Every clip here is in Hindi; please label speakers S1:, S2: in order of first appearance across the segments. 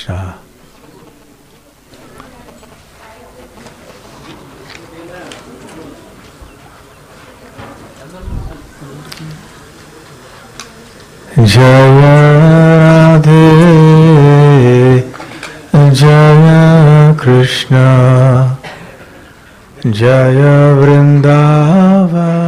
S1: Krishna. Jaya Radhe, Jaya Krishna, Jaya Vrindavan.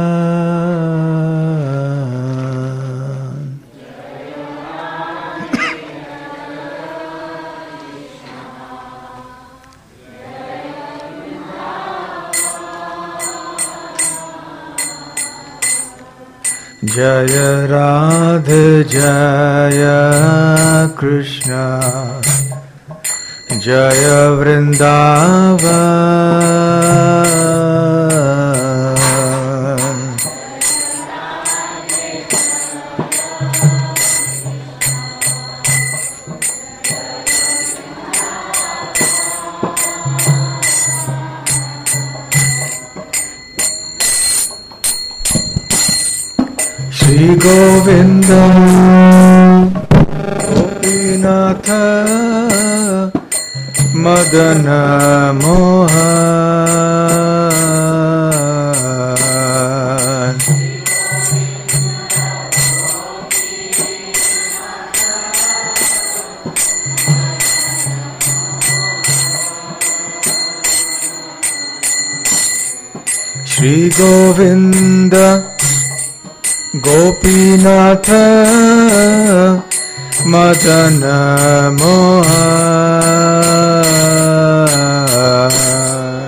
S1: Jaya Radhe, Jaya Krishna, Jaya Vrindavan. Shri Govinda Gopinatha Madana Mohan. Shri Govinda Gopinatha Madana Mohan.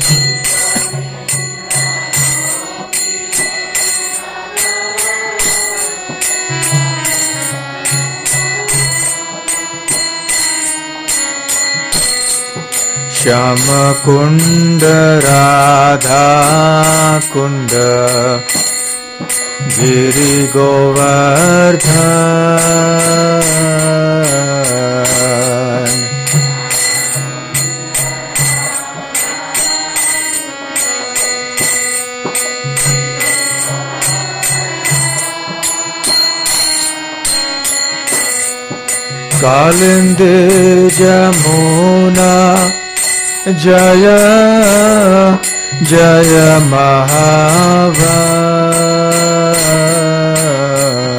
S1: Shama Kunda Radha Kunda Giri Govardhan. Kalinde Jamuna Jaya Jaya Mahavan.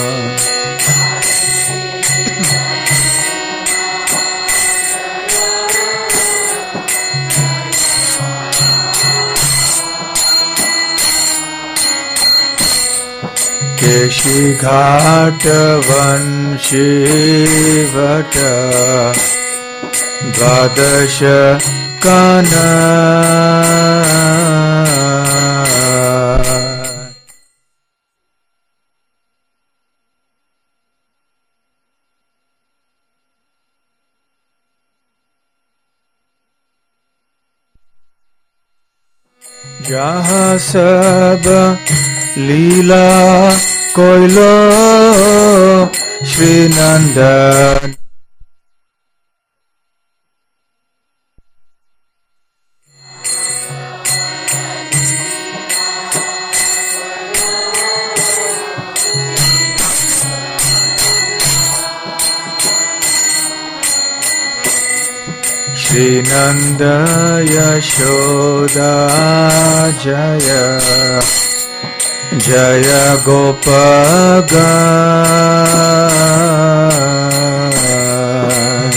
S1: Keshi Ghat Vanshi Vata Dvadasha Kana. जहाँ सब लीला कोइलो श्री नंदन. Shri Nanda Yashoda Jaya Jaya Gopagan.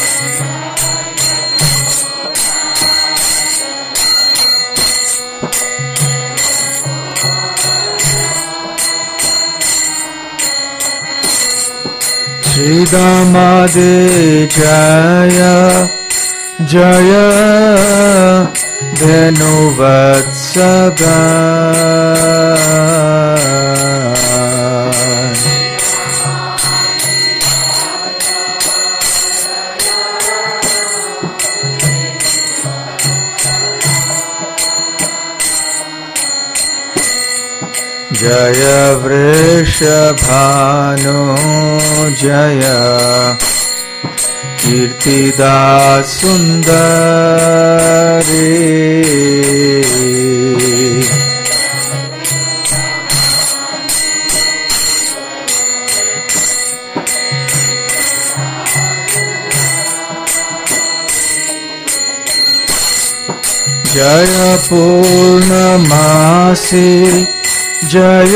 S1: Shri Damade Jaya Jaya Dhenu Vatsagan. Jaya Vrishabhanu Jaya Kirtida Sundari. जय पूर्णमासी जय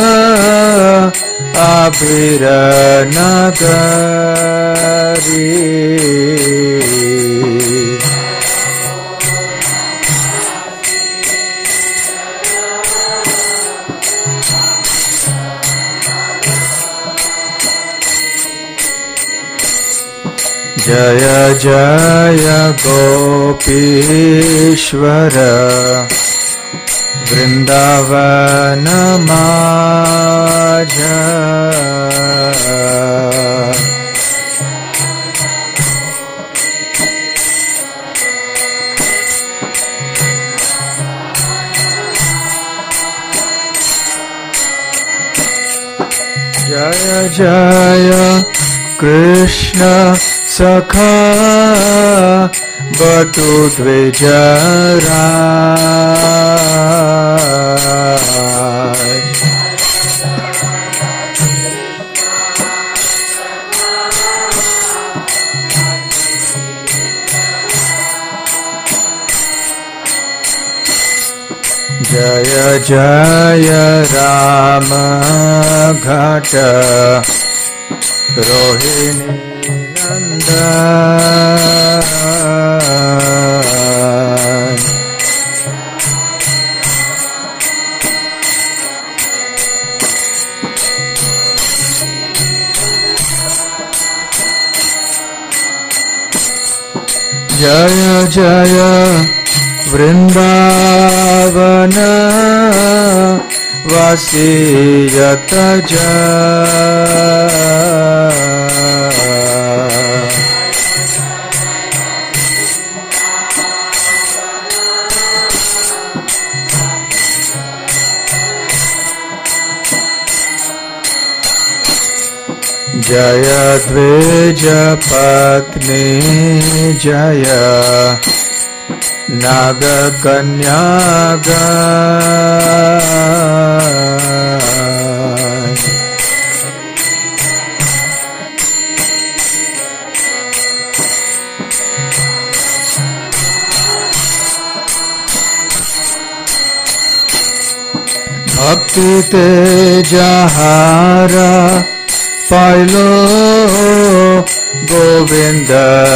S1: आबिर नगरी जय जय गोपीश्वर वृंदावन माझ जय जय कृष्ण सखा बटु द्विजराज जय जय राम घाट रोहिणी नंदन जय जय वृंदावन वासी यत जय द्विज पत्नी जय नाग कन्याग भक्ति तेजहारा पाइलो गोविंद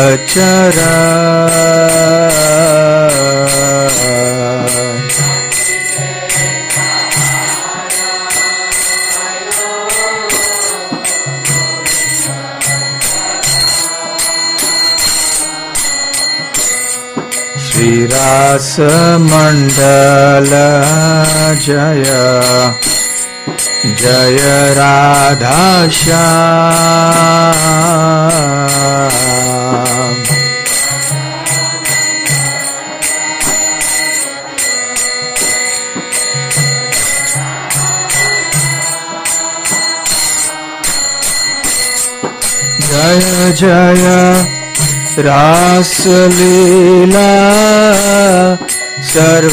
S1: चरण श्री रास मंडल जय जय राधा श्याम जय जय रास लीला सर्व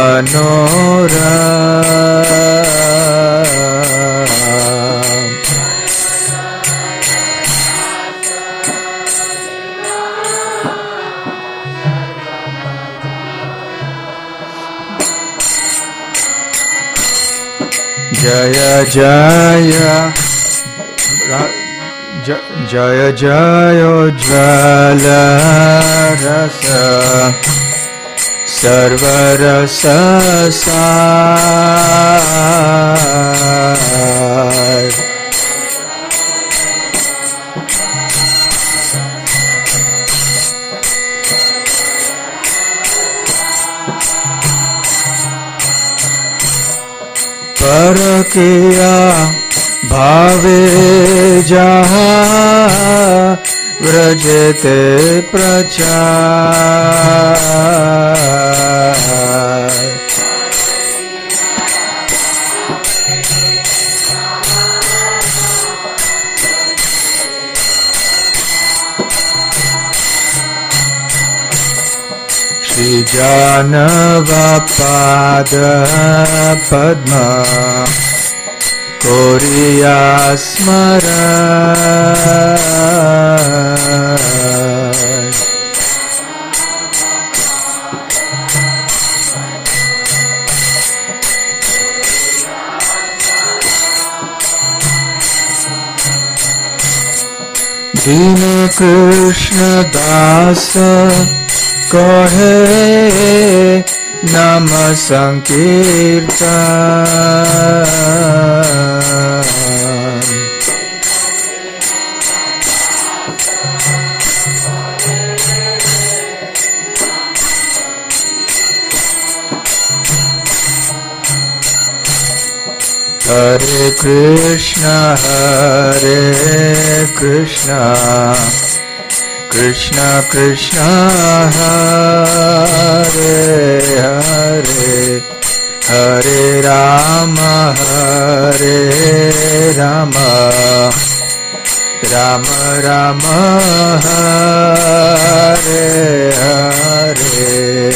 S1: मनोरम जय जय जय जय ज्वल रस सर्वरस सार परकिया भावे जहाँ व्रजते प्रचार श्री जानव पाद पद्म कोरिया स्मरण दीन कृष्ण दास कहे नाम संकीर्तन। हरे कृष्णा कृष्णा कृष्णा हरे हरे, हरे राम राम राम हरे हरे।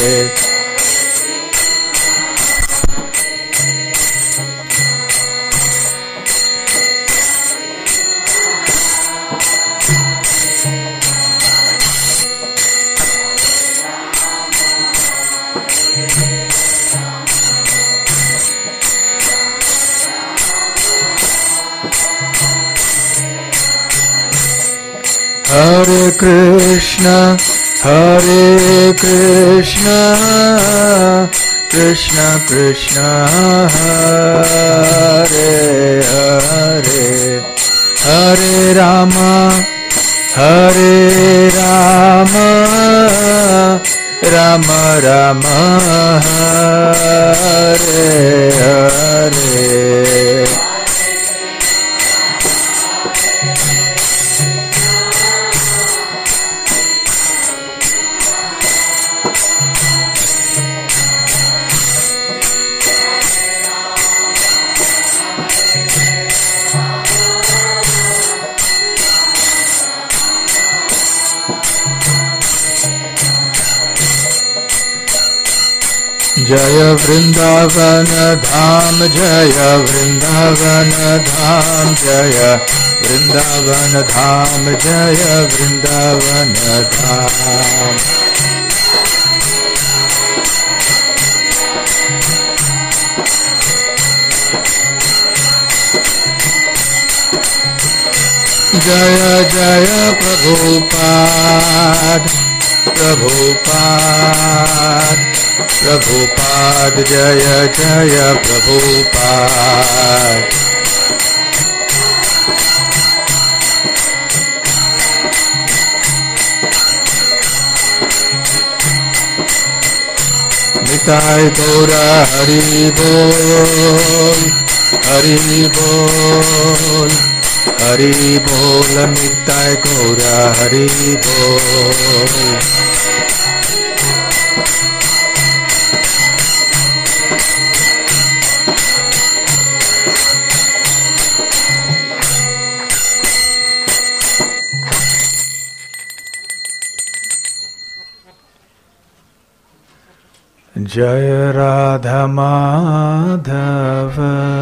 S1: हरे कृष्णा कृष्णा कृष्णा हरे हरे, हरे राम राम राम हरे हरे। जय वृंदावन धाम, जय वृंदावन धाम, जय वृंदावन धाम, जय वृंदावन धाम। जय जय प्रभुपाद प्रभुपाद प्रभुपाद, जय जय प्रभुपाद। निताय गौरा हरि बोल, हरि बोल, हरि बोल, निताय गौरा हरि बोल। जय राधा माधव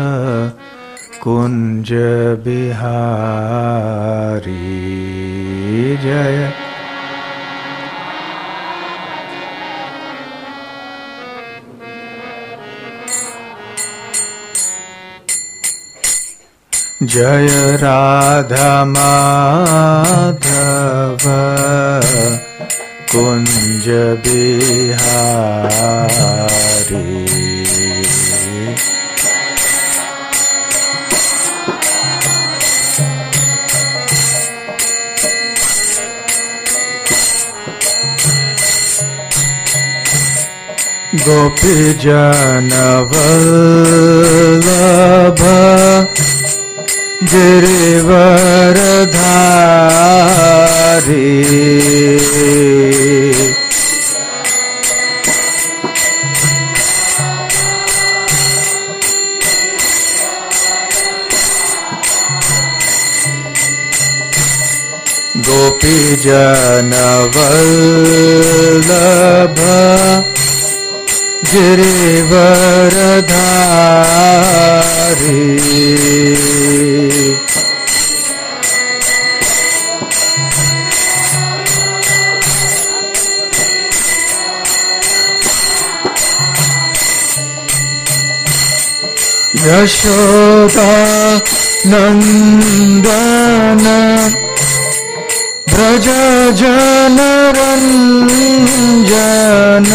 S1: कुंज बिहारी, जय जय राधा माधव कुंज बिहारी। गोपी जन वल्लभ गिरिवरधारी, गोपी जन वल्लभ गिरिवरधारी। यशोदा नंदन व्रज जनरञ्जन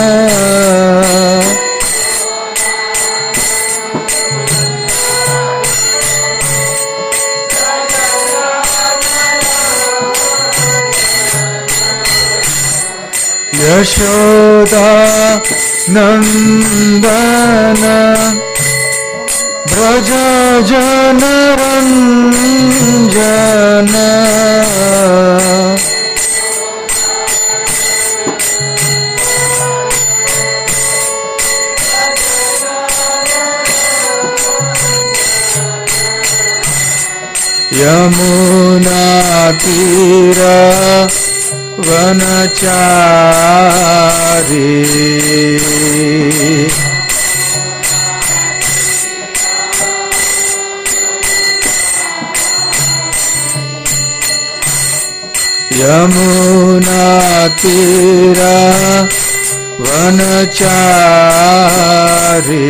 S1: यशोदा नंदन व्रज जनरञ्जन यमुना तीर वनचारी यमुना तीर वनचारी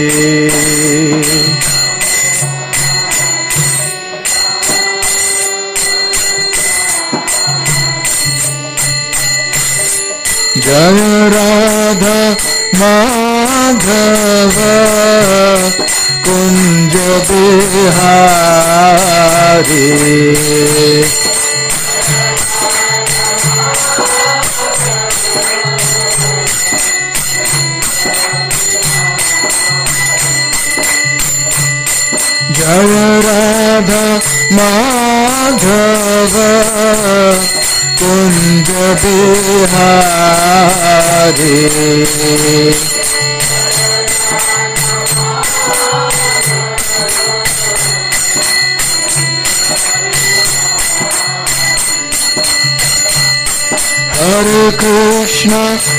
S1: जय राधा माधव कुंज बिहारी जय राधा माधव कुंज बिहारी हरे कृष्ण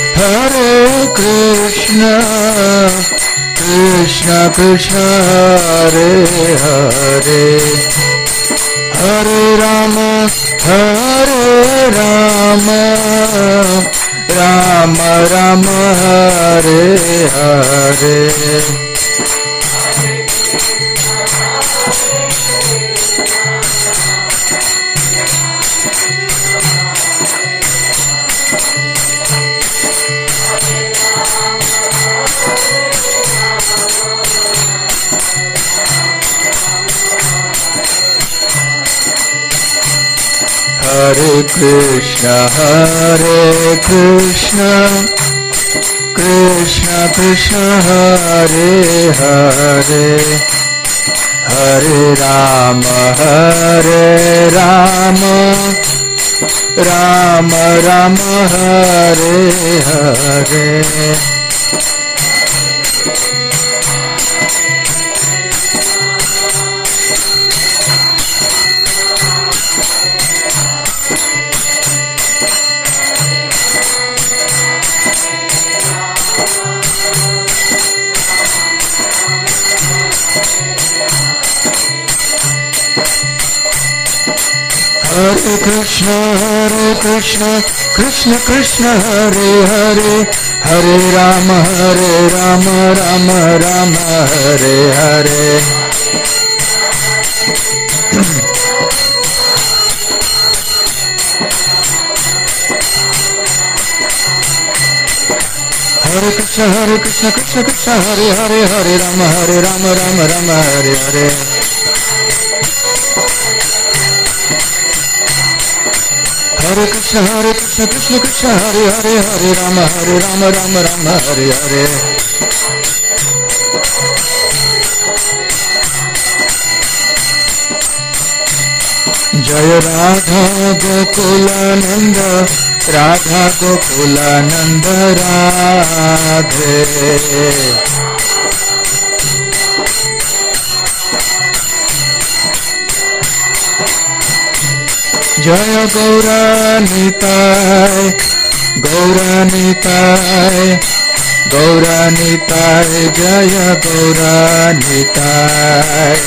S1: कृष्ण कृष्ण हरे हरे हरे राम राम राम हरे हरे हरे कृष्ण कृष्ण कृष्ण हरे हरे हरे राम राम राम हरे हरे हरे कृष्ण कृष्ण कृष्ण हरे हरे हरे राम राम राम हरे हरे हरे कृष्ण कृष्ण कृष्ण हरे हरे हरे राम राम राम हरे हरे हरे कृष्ण कृष्ण कृष्ण हरे हरे हरे राम राम राम हरे हरे जय राधा गोकुलानंद राधे जय गौरानिताय जय गौरानिताय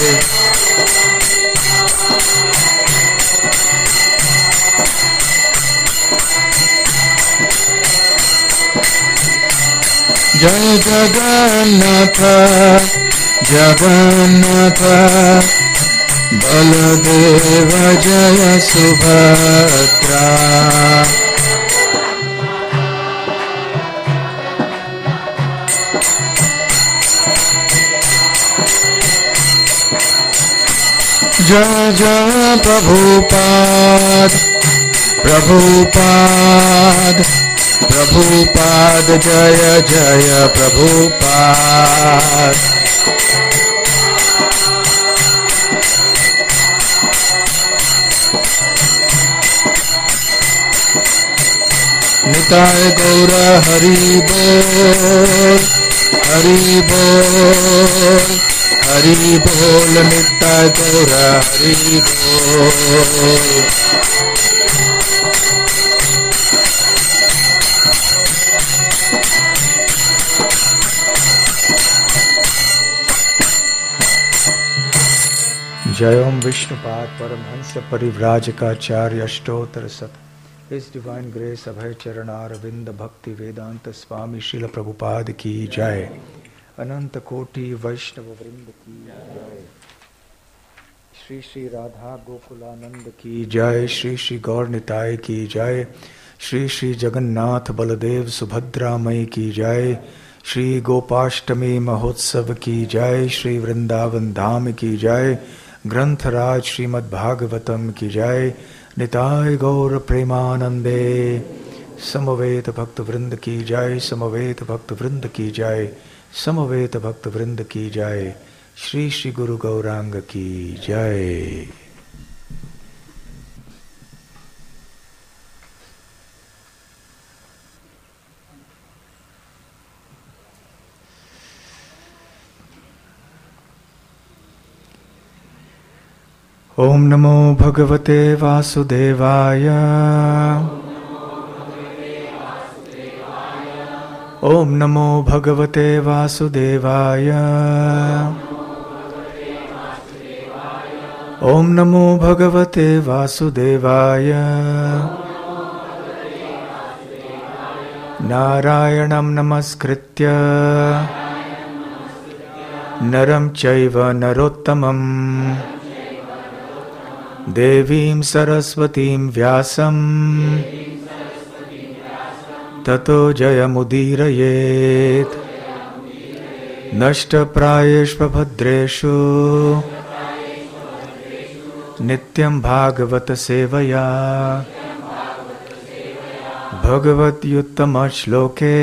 S1: जय जगन्नाथ बलदेव जय सुभद्रा। जय जय प्रभुपाद प्रभुपाद प्रभुपाद जय जय प्रभुपाद। निताय गौर हरि बोल हरि बोल हरि बोल। निताय गौर हरि बोल। जय ओम विष्णुपाद परमहंस परिव्राजकाचार्य अष्टोत्तर शत। His divine grace अभय चरणारविंद भक्ति वेदांत स्वामी श्रील प्रभुपाद की जय। अनंत कोटि वैष्णव वृंद की जय। श्री श्री राधा गोकुलानंद की जय। श्री श्री गौर निताय की जय। श्री श्री जगन्नाथ बलदेव सुभद्रा मई की जय। श्री गोपाष्टमी महोत्सव की जय। श्री वृंदावन धाम की जय। ग्रंथराज श्रीमद्भागवतम की जय। निताय गौर प्रेमानंदे। समवेत भक्त वृंद की जय। समवेत भक्त वृंद की जय। समवेत भक्त वृंद की जय। श्री श्री गुरु गौरांग की जय। ओम नमो भगवते वासुदेवाय। ओम नमो भगवते वासुदेवाय। ओम नमो भगवते वासुदेवाय। नारायणं नमस्कृत्य नरं चैव नरोत्तमम् देवीं सरस्वतीं व्यासं ततो जयमुदीरयेत्। नष्टप्रायेष्वभद्रेषु नित्यं भागवत सेवया भगवत्युत्तमश्लोके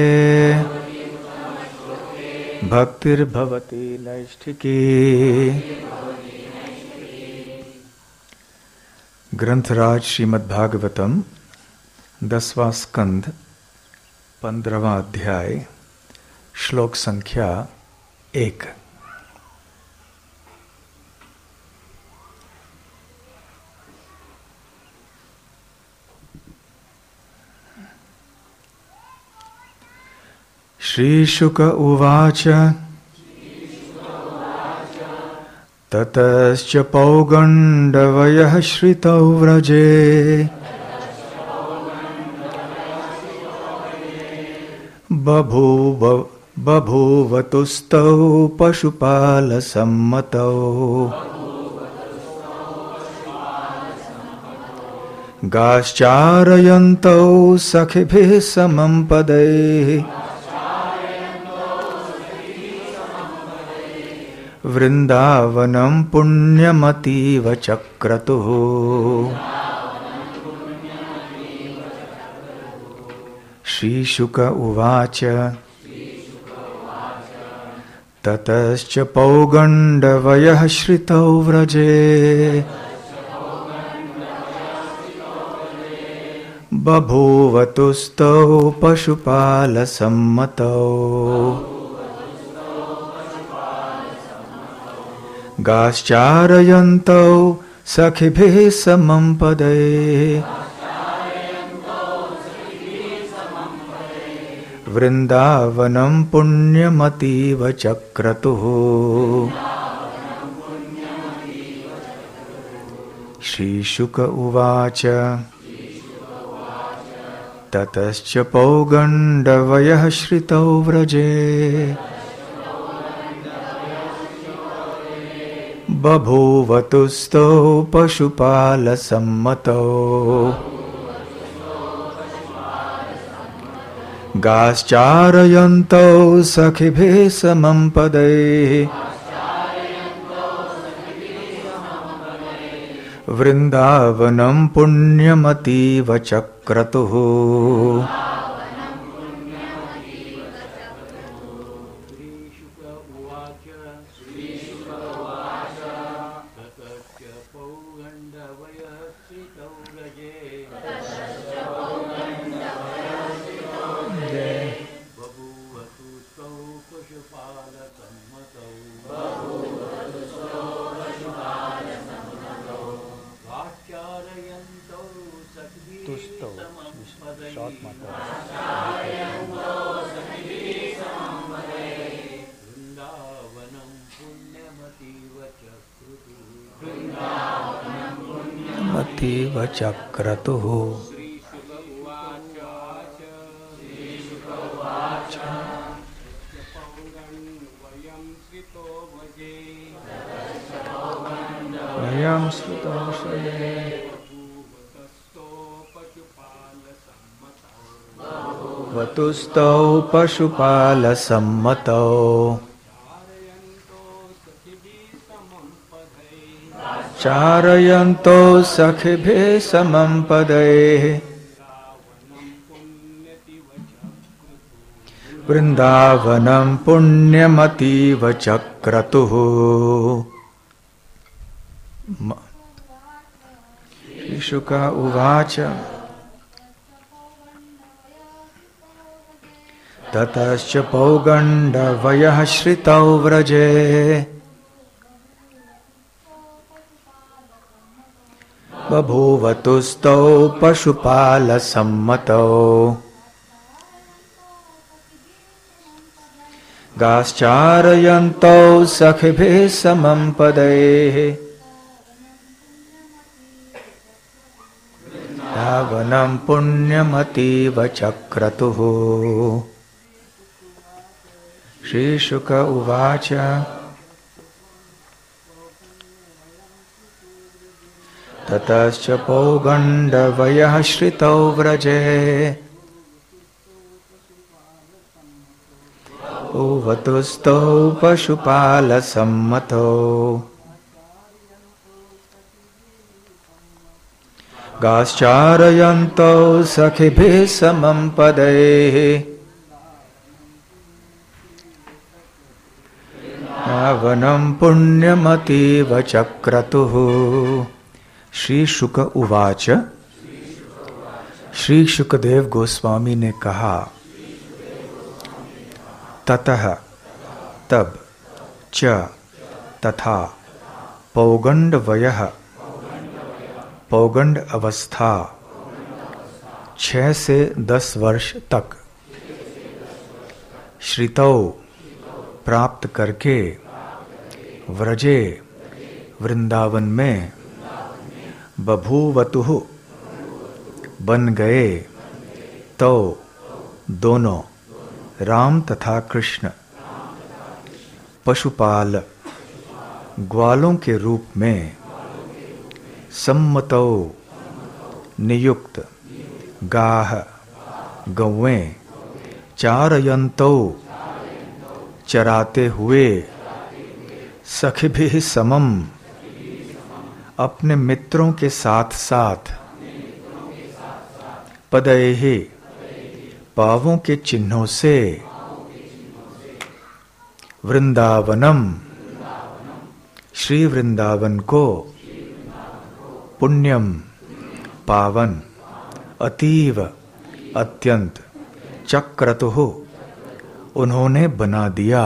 S1: भक्तिर्भवति नैष्ठिकी। ग्रंथराज श्रीमद्भागवतम 10वां स्कंध 15वां अध्याय श्लोक संख्या 1। श्रीशुक उवाच ततश्च पौगण्डवयः श्रितौ व्रजे बभूवतुस्तौ पशुपालसम्मतौ गाश्चारयन्तौ सखिभिः समं पदैः वृंदावनं पुण्यमतीव चक्रतुः। श्रीशुक उवाच ततश्च पौगण्डवयः श्रितौ व्रजे बभूवतुस्तौ पशुपालसम्मतौ गाश्चारयन्तौ सखिभिः समं पदैः वृंदावनं पुण्यमतीव चक्रतुः। श्रीशुक उवाच ततश्च पौगण्डवयः श्रितौ व्रजे बभूवतुस्तौ पशुपालसम्मतौ गाश्चारयन्तौ सखिभिः समं पदैः वृन्दावनं पुण्यमतीव चक्रतुः। अतीव चक्रतुः। वयं श्रुतो श्रये वतुस्तौ पशुपालसम्मतौ चारयन्तो सखिभिः समं पदैः वृन्दावनं पुण्यमतीव चक्रतुः। शुक उवाच ततश्च पौगण्डवयः श्रितौ व्रजे बभूवतुस्तौ पशुपालसम्मतौ गाश्चारयन्तौ सखिभिः समं पदैः वृन्दावनं पुण्यमतीव चक्रतुः। श्रीशुक उवाच ततश्च पौगण्डवयः श्रितौ व्रजे बभूवतुस्तौ पशुपालसम्मतौ गाश्चारयन्तौ सखिभिः समं पदैः वृन्दावनं पुण्यमतीव चक्रतुः। श्री शुक उवाच श्री शुकदेव गोस्वामी ने कहा ततः तब च तथा पौगण्डवयः पौगण्ड अवस्था 6 से 10 वर्ष तक श्रितौ प्राप्त करके व्रजे वृंदावन में बभूवतुः बन गए तो दोनों राम तथा कृष्ण पशुपाल ग्वालों के रूप में सम्मतौ नियुक्त गाह गौएं चारयन्तौ चराते हुए सखिभिः समम अपने मित्रों के साथ साथ पदैः पावों के चिन्हों से वृंदावनम श्री वृंदावन को पुण्यम पावन अतीव अत्यंत चक्रतुः उन्होंने बना दिया।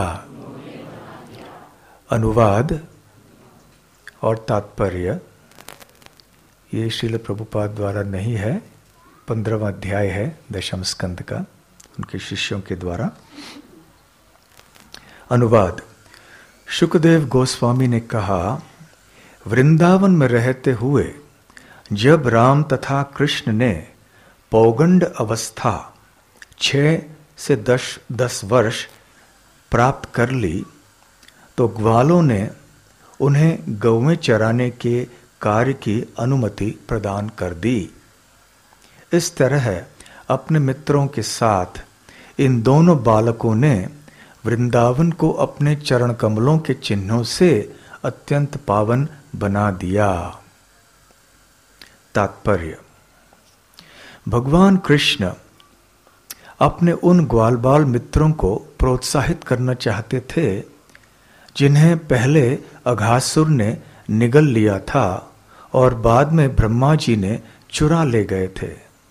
S1: अनुवाद और तात्पर्य ये श्रील प्रभुपाद द्वारा नहीं है, 15वां अध्याय है 10वें स्कंद का, उनके शिष्यों के द्वारा। अनुवाद। शुकदेव गोस्वामी ने कहा, वृंदावन में रहते हुए जब राम तथा कृष्ण ने पौगंड अवस्था 6 से 10 वर्ष प्राप्त कर ली तो ग्वालों ने उन्हें गौवें चराने के कार्य की अनुमति प्रदान कर दी। इस तरह अपने मित्रों के साथ इन दोनों बालकों ने वृंदावन को अपने चरण कमलों के चिन्हों से अत्यंत पावन बना दिया। तात्पर्य: भगवान कृष्ण अपने उन ग्वाल बाल मित्रों को प्रोत्साहित करना चाहते थे जिन्हें पहले अघासुर ने निगल लिया था और बाद में ब्रह्मा जी ने चुरा ले गए थे।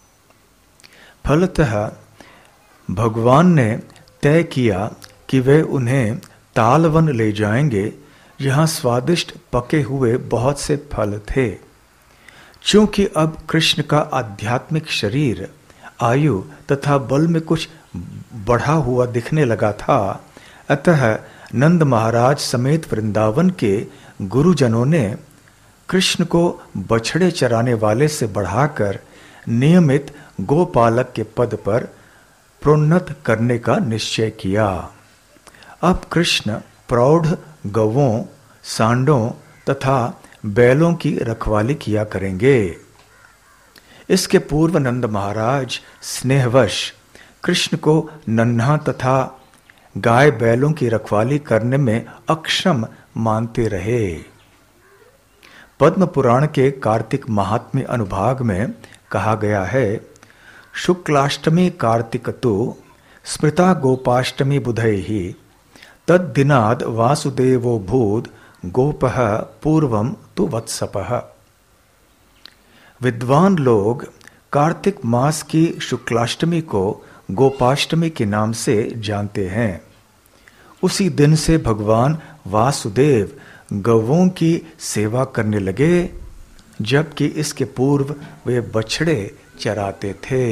S1: फलतः भगवान ने तय किया कि वे उन्हें तालवन ले जाएंगे, जहां स्वादिष्ट पके हुए बहुत से फल थे। चूंकि अब कृष्ण का आध्यात्मिक शरीर आयु तथा बल में कुछ बढ़ा हुआ दिखने लगा था, अतः नंद महाराज समेत वृंदावन के गुरुजनों ने कृष्ण को बछड़े चराने वाले से बढ़ाकर नियमित गोपालक के पद पर प्रोन्नत करने का निश्चय किया। अब कृष्ण प्रौढ़ गौओं, सांडों तथा बैलों की रखवाली किया करेंगे। इसके पूर्व नंद महाराज स्नेहवश कृष्ण को नन्हा तथा गाय बैलों की रखवाली करने में अक्षम मानते रहे। पद्म पुराण के कार्तिक महात्म्य अनुभाग में कहा गया है, शुक्लाष्टमी कार्तिकतु स्मृता गोपाष्टमी बुधैहि तद्दिनाद वासुदेवो भूद गोपः पूर्वम तु वत्सपः। विद्वान लोग कार्तिक मास की शुक्लाष्टमी को गोपाष्टमी के नाम से जानते हैं। उसी दिन से भगवान वासुदेव गौओं की सेवा करने लगे, जबकि इसके पूर्व वे बछड़े चराते थे।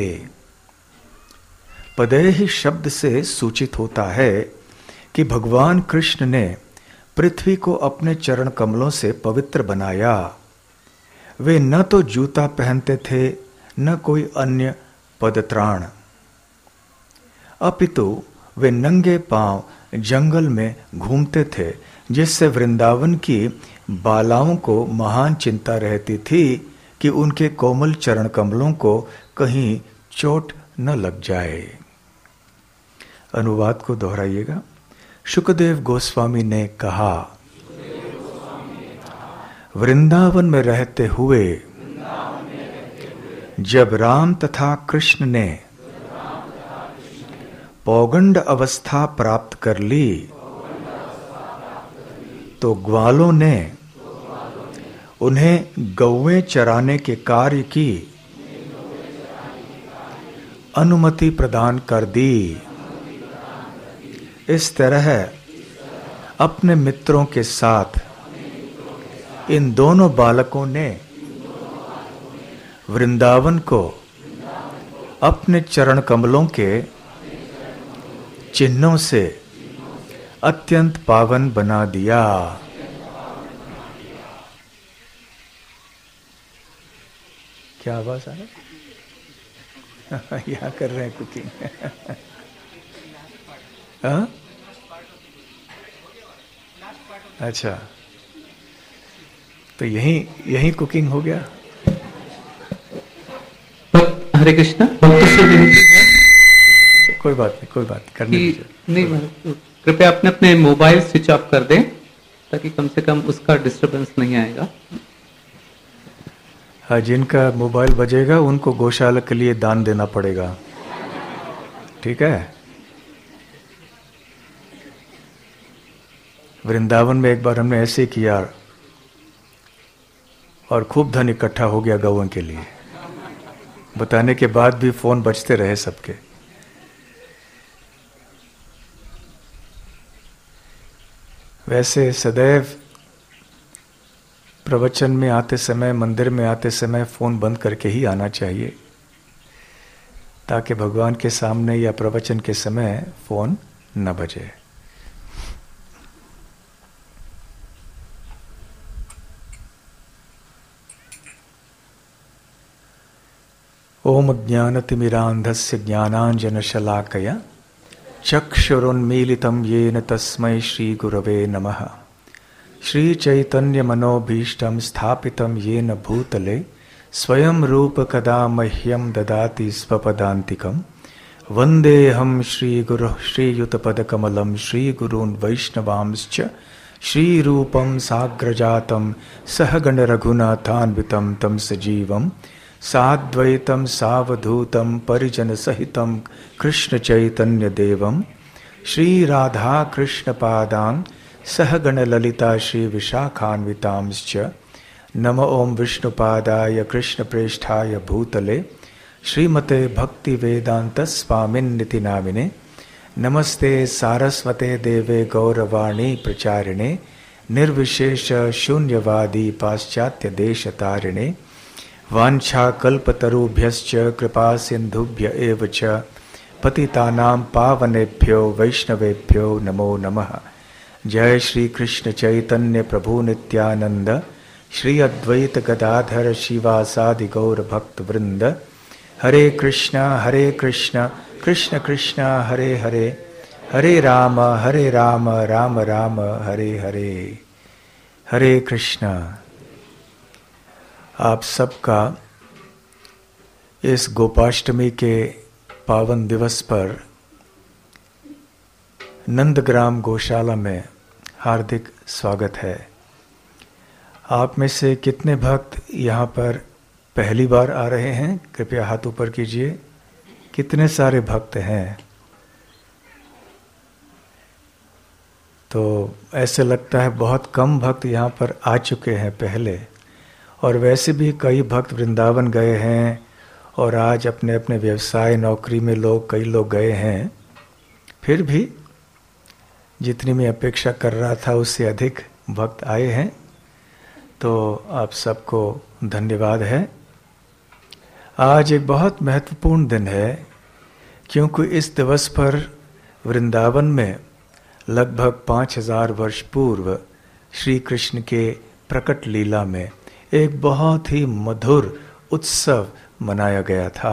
S1: पदैहि शब्द से सूचित होता है कि भगवान कृष्ण ने पृथ्वी को अपने चरण कमलों से पवित्र बनाया। वे न तो जूता पहनते थे, न कोई अन्य पदत्राण, अपितु वे नंगे पांव जंगल में घूमते थे, जिससे वृंदावन की बालाओं को महान चिंता रहती थी कि उनके कोमल चरण कमलों को कहीं चोट न लग जाए। अनुवाद को दोहराइएगा। शुकदेव गोस्वामी ने कहा, वृंदावन में रहते हुए जब राम तथा कृष्ण ने पौगंड अवस्था प्राप्त कर ली, तो ग्वालों ने उन्हें गौएं चराने के कार्य की अनुमति प्रदान कर दी। इस तरह अपने मित्रों के साथ इन दोनों बालकों ने वृंदावन को अपने चरण कमलों के चिन्हों से अत्यंत पावन बना दिया। क्या आवाज आ रहा है? यहाँ कर रहे हैं कुकिंग। हाँ? अच्छा, तो यही कुकिंग हो गया।
S2: हरे कृष्णा।
S1: कोई बात करने दीजिए।
S2: नहीं, कृपया अपने मोबाइल स्विच ऑफ कर दें ताकि कम से कम उसका डिस्टरबेंस नहीं आएगा।
S1: हाँ, जिनका मोबाइल बजेगा उनको गौशाला के लिए दान देना पड़ेगा, ठीक है? वृंदावन में एक बार हमने ऐसे किया और खूब धन इकट्ठा हो गया गौओं के लिए। बताने के बाद भी फोन बजते रहे सबके। वैसे सदैव प्रवचन में आते समय, मंदिर में आते समय फोन बंद करके ही आना चाहिए, ताकि भगवान के सामने या प्रवचन के समय फोन न बजे। ओम ज्ञानतिमिरान्धस्य ज्ञानाञ्जनशलाकया चक्षुरुन्मीलितं येन तस्मै श्रीगुरवे नमः। श्री चैतन्य मनोभीष्टं स्थापितं येन भूतले स्वयं रूप कदा मह्यं ददाति स्वपदान्तिकं वन्देऽहं श्रीगुरुः श्रीयुतपदकमलं श्रीगुरून् वैष्णवांश्च श्रीरूपं साग्रजातं सहगणरघुनाथान्वितं तं सजीवं साद्वैतं सावधूतं परिजनसहितं कृष्णचैतन्यदेवं श्रीराधाकृष्णपादान् सहगणललिता श्रीविशाखान्वितांश्च नमो ॐ विष्णुपादाय कृष्णप्रेष्ठाय भूतले श्रीमते भक्तिवेदान्तस्वामिन्निति नामिने नमस्ते सारस्वते देवे गौरवाणी प्रचारिणे निर्विशेष शून्यवादी पाश्चात्य देशतारिणे वाञ्छाकल्पतरुभ्यश्च कृपा सिन्धुभ्य एव च पतितानां पावनेभ्यो वैष्णवेभ्यो नमो नमः। जय श्री कृष्ण चैतन्य प्रभु नित्यानंद श्री अद्वैत गदाधर शिवासादि गौर भक्त वृंद। हरे कृष्णा कृष्ण कृष्ण हरे हरे, हरे राम राम राम हरे हरे। हरे कृष्णा। आप सबका इस गोपाष्टमी के पावन दिवस पर नंदग्राम गौशाला में हार्दिक स्वागत है। आप में से कितने भक्त यहाँ पर पहली बार आ रहे हैं? कृपया हाथ ऊपर कीजिए। कितने सारे भक्त हैं? तो ऐसे लगता है बहुत कम भक्त यहाँ पर आ चुके हैं पहले, और वैसे भी कई भक्त वृंदावन गए हैं और आज अपने अपने व्यवसाय नौकरी में कई लोग गए हैं। फिर भी जितनी मैं अपेक्षा कर रहा था उससे अधिक भक्त आए हैं, तो आप सबको धन्यवाद है। आज एक बहुत महत्वपूर्ण दिन है, क्योंकि इस दिवस पर वृंदावन में लगभग 5000 वर्ष पूर्व श्री कृष्ण के प्रकट लीला में एक बहुत ही मधुर उत्सव मनाया गया था।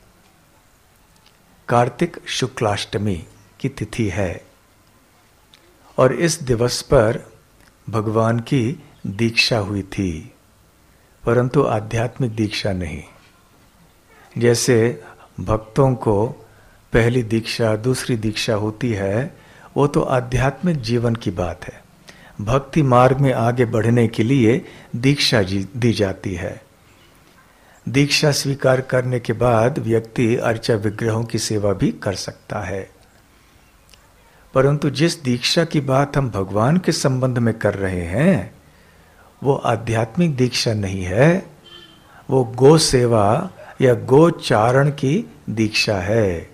S1: कार्तिक शुक्लाष्टमी की तिथि है और इस दिवस पर भगवान की दीक्षा हुई थी, परंतु आध्यात्मिक दीक्षा नहीं। जैसे भक्तों को पहली दीक्षा दूसरी दीक्षा होती है, वो तो आध्यात्मिक जीवन की बात है। भक्ति मार्ग में आगे बढ़ने के लिए दीक्षा दी जाती है। दीक्षा स्वीकार करने के बाद व्यक्ति अर्चा विग्रहों की सेवा भी कर सकता है। परंतु जिस दीक्षा की बात हम भगवान के संबंध में कर रहे हैं, वो आध्यात्मिक दीक्षा नहीं है, वो गो सेवा या गोचारण की दीक्षा है।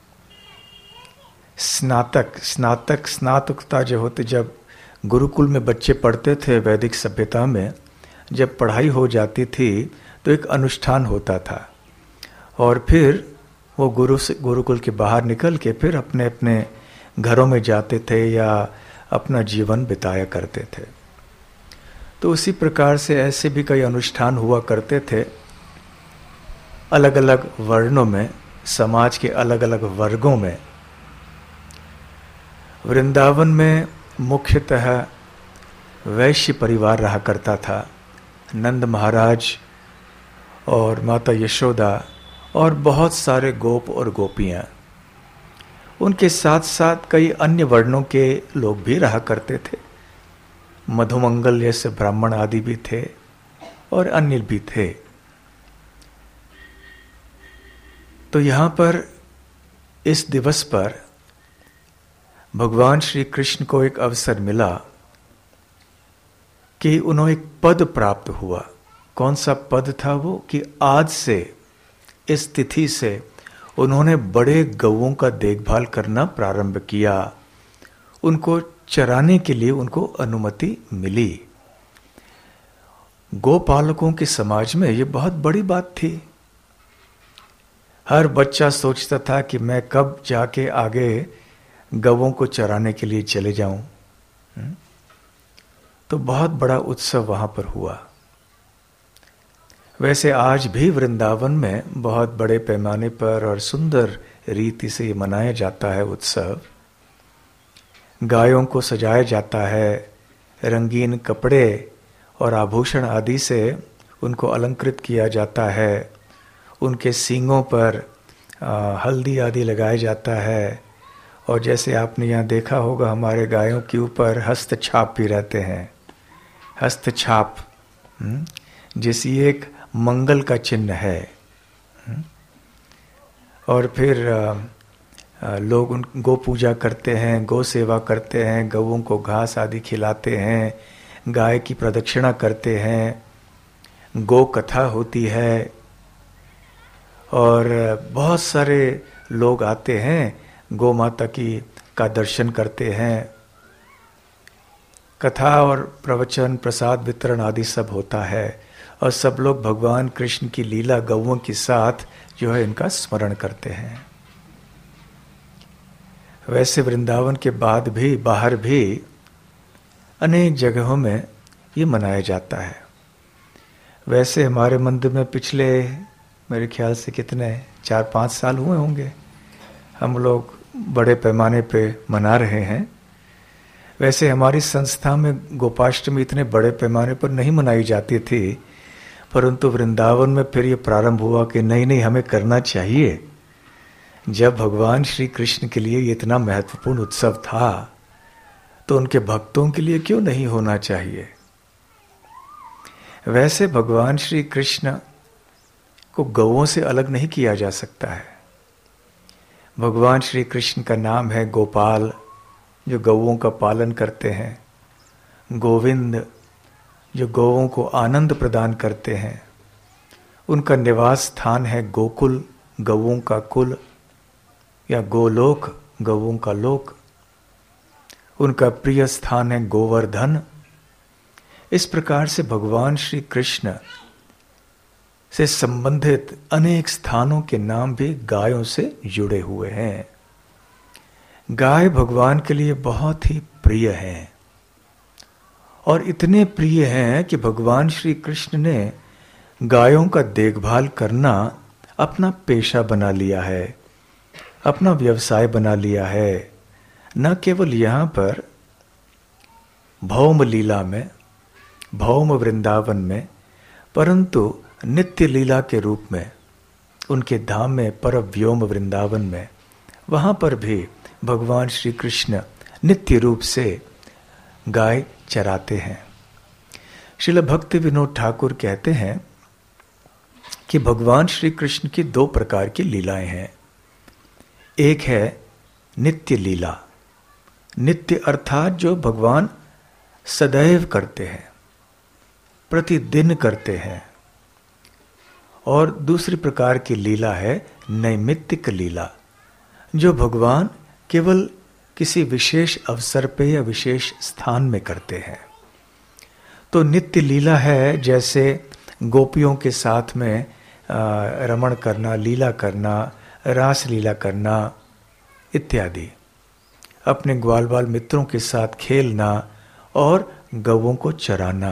S1: स्नातकता जो होते, जब गुरुकुल में बच्चे पढ़ते थे वैदिक सभ्यता में, जब पढ़ाई हो जाती थी तो एक अनुष्ठान होता था और फिर वो गुरुकुल के बाहर निकल के फिर अपने अपने घरों में जाते थे या अपना जीवन बिताया करते थे। तो उसी प्रकार से ऐसे भी कई अनुष्ठान हुआ करते थे अलग अलग वर्णों में, समाज के अलग अलग वर्गों में। वृंदावन में मुख्यतः वैश्य परिवार रहा करता था। नंद महाराज और माता यशोदा और बहुत सारे गोप और गोपियां, उनके साथ साथ कई अन्य वर्णों के लोग भी रहा करते थे। मधुमंगल जैसे ब्राह्मण आदि भी थे और अन्य भी थे। तो यहाँ पर इस दिवस पर भगवान श्री कृष्ण को एक अवसर मिला कि उन्हें एक पद प्राप्त हुआ। कौन सा पद था वो? कि आज से, इस तिथि से उन्होंने बड़े गौओं का देखभाल करना प्रारंभ किया। उनको चराने के लिए उनको अनुमति मिली। गोपालकों के समाज में ये बहुत बड़ी बात थी। हर बच्चा सोचता था कि मैं कब जाके आगे गौओं को चराने के लिए चले जाऊं। तो बहुत बड़ा उत्सव वहां पर हुआ। वैसे आज भी वृंदावन में बहुत बड़े पैमाने पर और सुंदर रीति से मनाया जाता है उत्सव। गायों को सजाया जाता है, रंगीन कपड़े और आभूषण आदि से उनको अलंकृत किया जाता है, उनके सींगों पर हल्दी आदि लगाया जाता है, और जैसे आपने यहाँ देखा होगा हमारे गायों के ऊपर हस्तछाप भी रहते हैं। हस्तछाप जैसी एक मंगल का चिन्ह है। और फिर लोग उन गौ पूजा करते हैं, गौ सेवा करते हैं, गौओं को घास आदि खिलाते हैं, गाय की प्रदक्षिणा करते हैं, गौ कथा होती है, और बहुत सारे लोग आते हैं गौ माता का दर्शन करते हैं। कथा और प्रवचन, प्रसाद वितरण आदि सब होता है, और सब लोग भगवान कृष्ण की लीला गौओं के साथ जो है इनका स्मरण करते हैं। वैसे वृंदावन के बाद भी बाहर भी अनेक जगहों में ये मनाया जाता है। वैसे हमारे मंदिर में पिछले मेरे ख्याल से कितने 4-5 साल हुए होंगे हम लोग बड़े पैमाने पे मना रहे हैं। वैसे हमारी संस्था में गोपाष्टमी इतने बड़े पैमाने पर नहीं मनाई जाती थी, परंतु वृंदावन में फिर ये प्रारंभ हुआ कि नहीं हमें करना चाहिए। जब भगवान श्री कृष्ण के लिए ये इतना महत्वपूर्ण उत्सव था तो उनके भक्तों के लिए क्यों नहीं होना चाहिए। वैसे भगवान श्री कृष्ण को गौओं से अलग नहीं किया जा सकता है। भगवान श्री कृष्ण का नाम है गोपाल, जो गौओं का पालन करते हैं, गोविंद जो गौओं को आनंद प्रदान करते हैं। उनका निवास स्थान है गोकुल, गौओं का कुल, या गोलोक, गौओं का लोक। उनका प्रिय स्थान है गोवर्धन। इस प्रकार से भगवान श्री कृष्ण से संबंधित अनेक स्थानों के नाम भी गायों से जुड़े हुए हैं। गाय भगवान के लिए बहुत ही प्रिय है, और इतने प्रिय हैं कि भगवान श्री कृष्ण ने गायों का देखभाल करना अपना पेशा बना लिया है, अपना व्यवसाय बना लिया है। न केवल यहाँ पर भौम लीला में, भौम वृंदावन में, परंतु नित्य लीला के रूप में उनके धाम में परव्योम वृंदावन में, वहाँ पर भी भगवान श्री कृष्ण नित्य रूप से गाय चराते हैं। श्रील भक्ति विनोद ठाकुर कहते हैं कि भगवान श्री कृष्ण की 2 प्रकार की लीलाएं हैं। एक है नित्य लीला, नित्य अर्थात जो भगवान सदैव करते हैं, प्रतिदिन करते हैं। और दूसरी प्रकार की लीला है नैमित्तिक लीला, जो भगवान केवल किसी विशेष अवसर पे या विशेष स्थान में करते हैं। तो नित्य लीला है जैसे गोपियों के साथ में रमण करना, लीला करना, रास लीला करना इत्यादि, अपने ग्वाल बाल मित्रों के साथ खेलना और गौओं को चराना।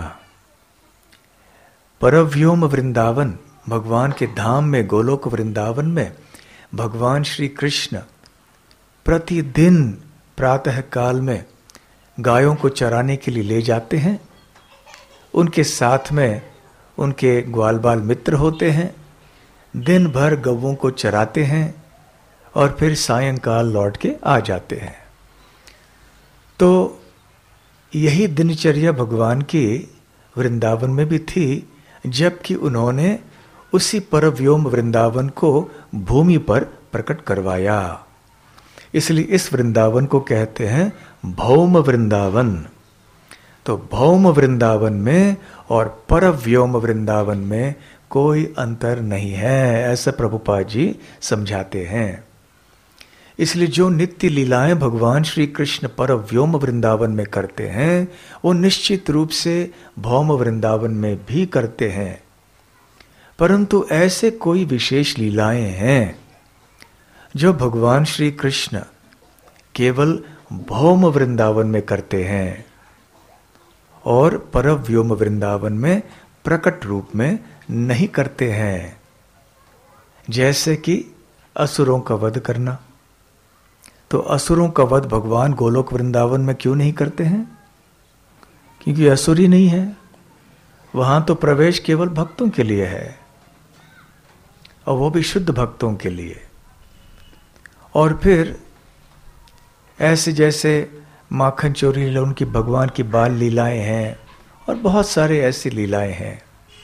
S1: परव्योम वृंदावन, भगवान के धाम में गोलोक वृंदावन में भगवान श्री कृष्ण प्रतिदिन प्रातः काल में गायों को चराने के लिए ले जाते हैं। उनके साथ में उनके ग्वाल बाल मित्र होते हैं, दिन भर गौओं को चराते हैं और फिर सायंकाल लौट के आ जाते हैं। तो यही दिनचर्या भगवान की वृंदावन में भी थी, जबकि उन्होंने उसी परव्योम वृंदावन को भूमि पर प्रकट करवाया। इसलिए इस वृंदावन को कहते हैं भौम वृंदावन। तो भौम वृंदावन में और परव्योम वृंदावन में कोई अंतर नहीं है, ऐसा प्रभुपाद जी समझाते हैं। इसलिए जो नित्य लीलाएं भगवान श्री कृष्ण परव्योम वृंदावन में करते हैं, वो निश्चित रूप से भौम वृंदावन में भी करते हैं। परंतु ऐसे कोई विशेष लीलाएं हैं जो भगवान श्री कृष्ण केवल भौम वृंदावन में करते हैं और परव्योम वृंदावन में प्रकट रूप में नहीं करते हैं। जैसे कि असुरों का वध करना, तो असुरों का वध भगवान गोलोक वृंदावन में क्यों नहीं करते हैं? क्योंकि असुरी नहीं है, वहां तो प्रवेश केवल भक्तों के लिए है, और वो भी शुद्ध भक्तों के लिए। और फिर ऐसे जैसे माखन चोरी लीला उनकी भगवान की बाल लीलाएं हैं, और बहुत सारे ऐसी लीलाएं हैं।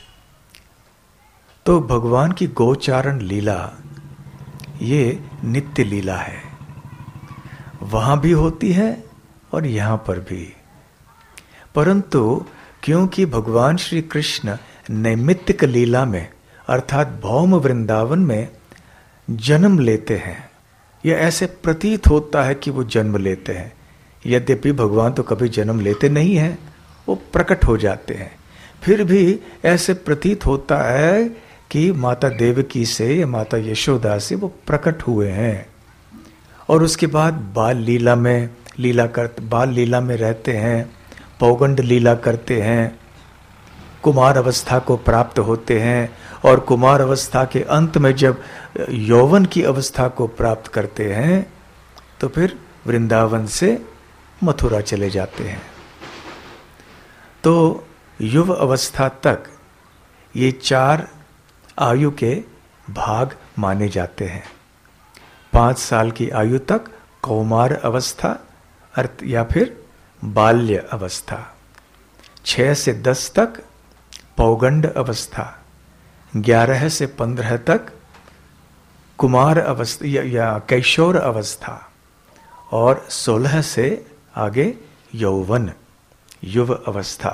S1: तो भगवान की गोचारण लीला ये नित्य लीला है, वहां भी होती है और यहां पर भी। परंतु क्योंकि भगवान श्री कृष्ण नैमित्तिक लीला में अर्थात भौम वृंदावन में जन्म लेते हैं, यह ऐसे प्रतीत होता है कि वो जन्म लेते हैं, यद्यपि भगवान तो कभी जन्म लेते नहीं हैं, वो प्रकट हो जाते हैं। फिर भी ऐसे प्रतीत होता है कि माता देवकी से या माता यशोदा से वो प्रकट हुए हैं, और उसके बाद बाल लीला में रहते हैं, पौगंड लीला करते हैं, कुमार अवस्था को प्राप्त होते हैं, और कुमार अवस्था के अंत में जब यौवन की अवस्था को प्राप्त करते हैं तो फिर वृंदावन से मथुरा चले जाते हैं। तो युव अवस्था तक ये 4 आयु के भाग माने जाते हैं। 5 साल की आयु तक कौमार अवस्था अर्थ या फिर बाल्य अवस्था, 6 से 10 तक पौगंड अवस्था, 11 से 15 तक कुमार अवस्था या कैशोर अवस्था, और 16 से आगे यौवन युव अवस्था।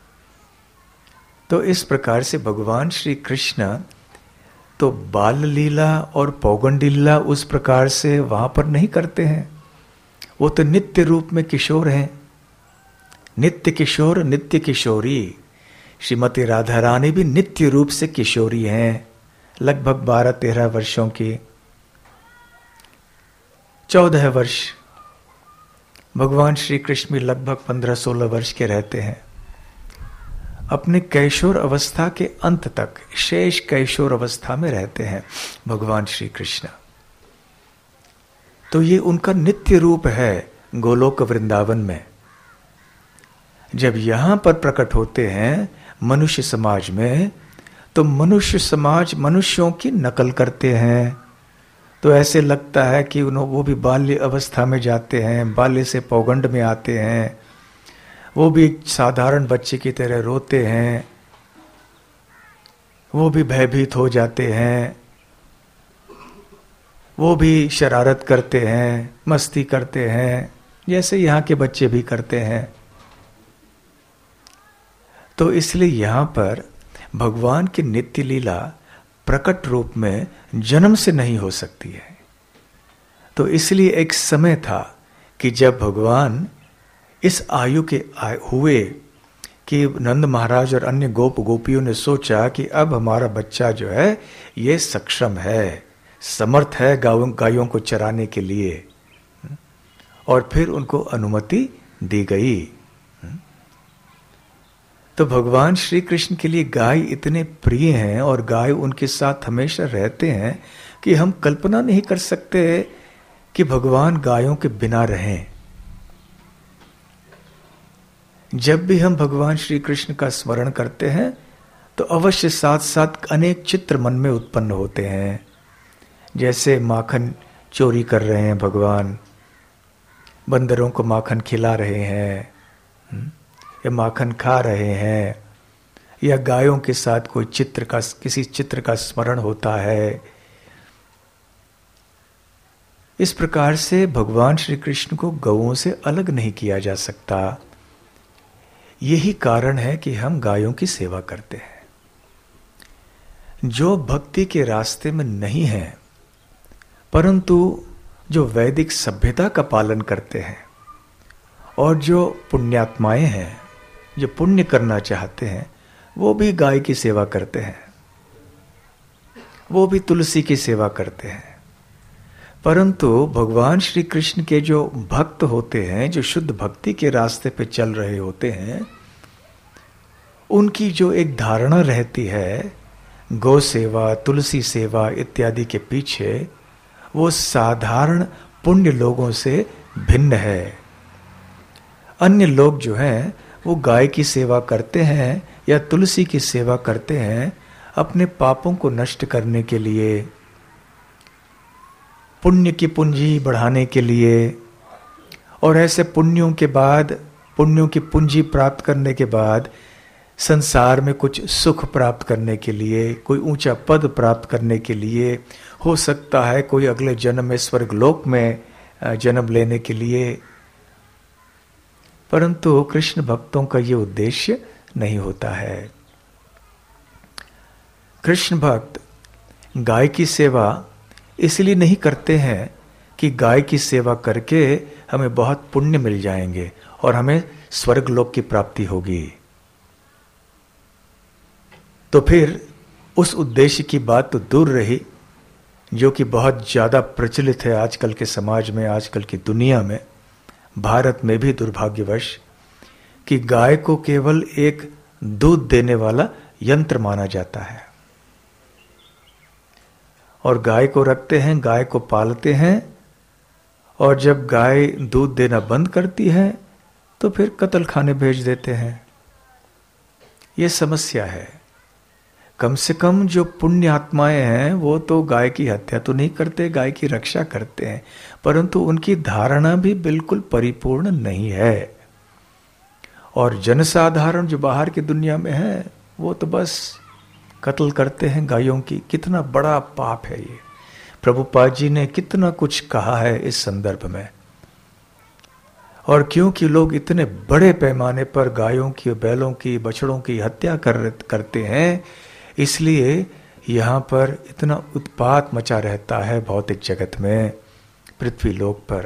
S1: तो इस प्रकार से भगवान श्री कृष्ण तो बाल लीला और पौगंड लीला उस प्रकार से वहां पर नहीं करते हैं, वो तो नित्य रूप में किशोर हैं, नित्य किशोर नित्य किशोरी। श्रीमती राधा रानी भी नित्य रूप से किशोरी हैं, लगभग 12-13 वर्षों की। 14 वर्ष भगवान श्री कृष्ण भी लगभग 15-16 वर्ष के रहते हैं। अपने कैशोर अवस्था के अंत तक शेष कैशोर अवस्था में रहते हैं भगवान श्री कृष्ण। तो ये उनका नित्य रूप है गोलोक वृंदावन में। जब यहां पर प्रकट होते हैं मनुष्य समाज में, तो मनुष्य समाज मनुष्यों की नकल करते हैं। तो ऐसे लगता है कि वो भी बाल्य अवस्था में जाते हैं, बाल्य से पौगंड में आते हैं, वो भी एक साधारण बच्चे की तरह रोते हैं, वो भी भयभीत हो जाते हैं, वो भी शरारत करते हैं, मस्ती करते हैं, जैसे यहाँ के बच्चे भी करते हैं। तो इसलिए यहाँ पर भगवान की नित्य लीला प्रकट रूप में जन्म से नहीं हो सकती है। तो इसलिए एक समय था कि जब भगवान इस आयु के हुए कि नंद महाराज और अन्य गोप गोपियों ने सोचा कि अब हमारा बच्चा जो है ये सक्षम है, समर्थ है गायों को चराने के लिए, और फिर उनको अनुमति दी गई। तो भगवान श्री कृष्ण के लिए गाय इतने प्रिय हैं और गाय उनके साथ हमेशा रहते हैं कि हम कल्पना नहीं कर सकते कि भगवान गायों के बिना रहें। जब भी हम भगवान श्री कृष्ण का स्मरण करते हैं तो अवश्य साथ साथ अनेक चित्र मन में उत्पन्न होते हैं, जैसे माखन चोरी कर रहे हैं भगवान, बंदरों को माखन खिला रहे हैं, या माखन खा रहे हैं, या गायों के साथ किसी चित्र का स्मरण होता है। इस प्रकार से भगवान श्री कृष्ण को गौओं से अलग नहीं किया जा सकता। यही कारण है कि हम गायों की सेवा करते हैं। जो भक्ति के रास्ते में नहीं है परंतु जो वैदिक सभ्यता का पालन करते हैं और जो पुण्यात्माएं हैं, जो पुण्य करना चाहते हैं, वो भी गाय की सेवा करते हैं, वो भी तुलसी की सेवा करते हैं। परंतु भगवान श्री कृष्ण के जो भक्त होते हैं, जो शुद्ध भक्ति के रास्ते पे चल रहे होते हैं, उनकी जो एक धारणा रहती है गौ सेवा, तुलसी सेवा इत्यादि के पीछे, वो साधारण पुण्य लोगों से भिन्न है। अन्य लोग जो हैं वो गाय की सेवा करते हैं या तुलसी की सेवा करते हैं अपने पापों को नष्ट करने के लिए, पुण्य की पूंजी बढ़ाने के लिए, और ऐसे पुण्यों के बाद, पुण्यों की पूंजी प्राप्त करने के बाद संसार में कुछ सुख प्राप्त करने के लिए, कोई ऊंचा पद प्राप्त करने के लिए, हो सकता है कोई अगले जन्म में स्वर्गलोक में जन्म लेने के लिए। परंतु कृष्ण भक्तों का ये उद्देश्य नहीं होता है। कृष्ण भक्त गाय की सेवा इसलिए नहीं करते हैं कि गाय की सेवा करके हमें बहुत पुण्य मिल जाएंगे और हमें स्वर्गलोक की प्राप्ति होगी। तो फिर उस उद्देश्य की बात तो दूर रही, जो कि बहुत ज्यादा प्रचलित है आजकल के समाज में, आजकल की दुनिया में, भारत में भी दुर्भाग्यवश, कि गाय को केवल एक दूध देने वाला यंत्र माना जाता है। और गाय को रखते हैं, गाय को पालते हैं, और जब गाय दूध देना बंद करती है तो फिर कत्ल खाने भेज देते हैं। यह समस्या है। कम से कम जो पुण्य आत्माएं हैं वो तो गाय की हत्या तो नहीं करते, गाय की रक्षा करते हैं, परंतु उनकी धारणा भी बिल्कुल परिपूर्ण नहीं है। और जनसाधारण जो बाहर की दुनिया में है वो तो बस कत्ल करते हैं गायों की। कितना बड़ा पाप है ये। प्रभुपाद जी ने कितना कुछ कहा है इस संदर्भ में। और क्योंकि लोग इतने बड़े पैमाने पर गायों की, बैलों की, बछड़ों की हत्या करते हैं, इसलिए यहाँ पर इतना उत्पात मचा रहता है भौतिक जगत में, पृथ्वी लोक पर।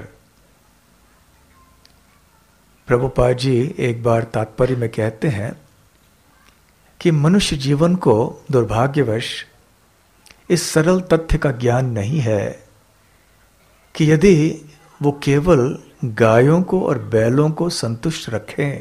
S1: प्रभुपाद जी एक बार तात्पर्य में कहते हैं कि मनुष्य जीवन को दुर्भाग्यवश इस सरल तथ्य का ज्ञान नहीं है कि यदि वो केवल गायों को और बैलों को संतुष्ट रखें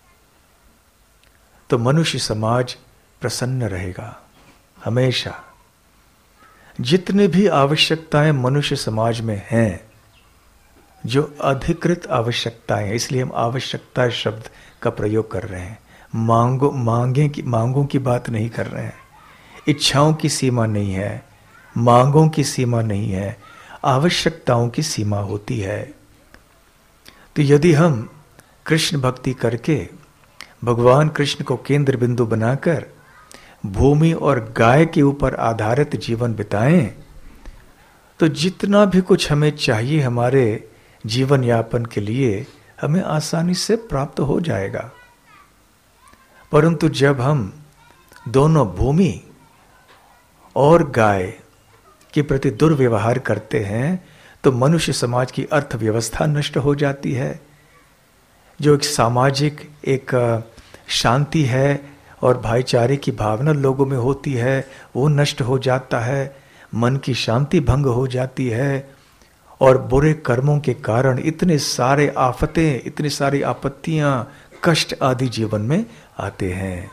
S1: तो मनुष्य समाज प्रसन्न रहेगा हमेशा। जितने भी आवश्यकताएं मनुष्य समाज में हैं, जो अधिकृत आवश्यकताएं, इसलिए हम आवश्यकता शब्द का प्रयोग कर रहे हैं, मांगों की बात नहीं कर रहे हैं। इच्छाओं की सीमा नहीं है, मांगों की सीमा नहीं है, आवश्यकताओं की सीमा होती है। तो यदि हम कृष्ण भक्ति करके भगवान कृष्ण को केंद्र बिंदु बनाकर भूमि और गाय के ऊपर आधारित जीवन बिताएं, तो जितना भी कुछ हमें चाहिए हमारे जीवन यापन के लिए हमें आसानी से प्राप्त हो जाएगा। परंतु जब हम दोनों भूमि और गाय के प्रति दुर्व्यवहार करते हैं तो मनुष्य समाज की अर्थव्यवस्था नष्ट हो जाती है। जो एक सामाजिक एक शांति है और भाईचारे की भावना लोगों में होती है वो नष्ट हो जाता है, मन की शांति भंग हो जाती है और बुरे कर्मों के कारण इतने सारे आफतें, इतनी सारी आपत्तियां, कष्ट आदि जीवन में आते हैं।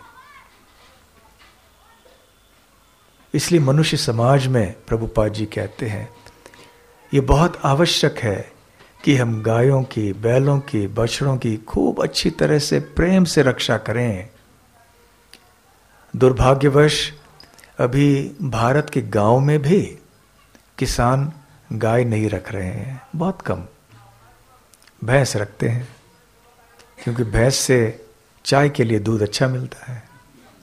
S1: इसलिए मनुष्य समाज में प्रभुपाद जी कहते हैं ये बहुत आवश्यक है कि हम गायों की, बैलों की, बछड़ों की खूब अच्छी तरह से प्रेम से रक्षा करें। दुर्भाग्यवश अभी भारत के गांव में भी किसान गाय नहीं रख रहे हैं, बहुत कम भैंस रखते हैं, क्योंकि भैंस से चाय के लिए दूध अच्छा मिलता है।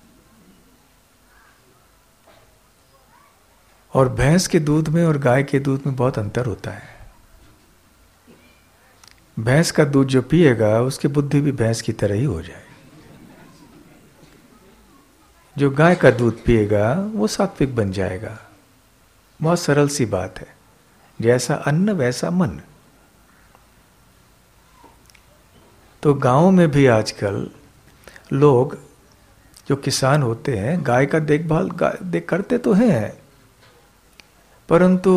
S1: और भैंस के दूध में और गाय के दूध में बहुत अंतर होता है। भैंस का दूध जो पिएगा उसकी बुद्धि भी भैंस की तरह ही हो जाएगी। जो गाय का दूध पिएगा वो सात्विक बन जाएगा। बहुत सरल सी बात है, जैसा अन्न वैसा मन। तो गांव में भी आजकल लोग जो किसान होते हैं गाय का देखभाल करते तो हैं, परंतु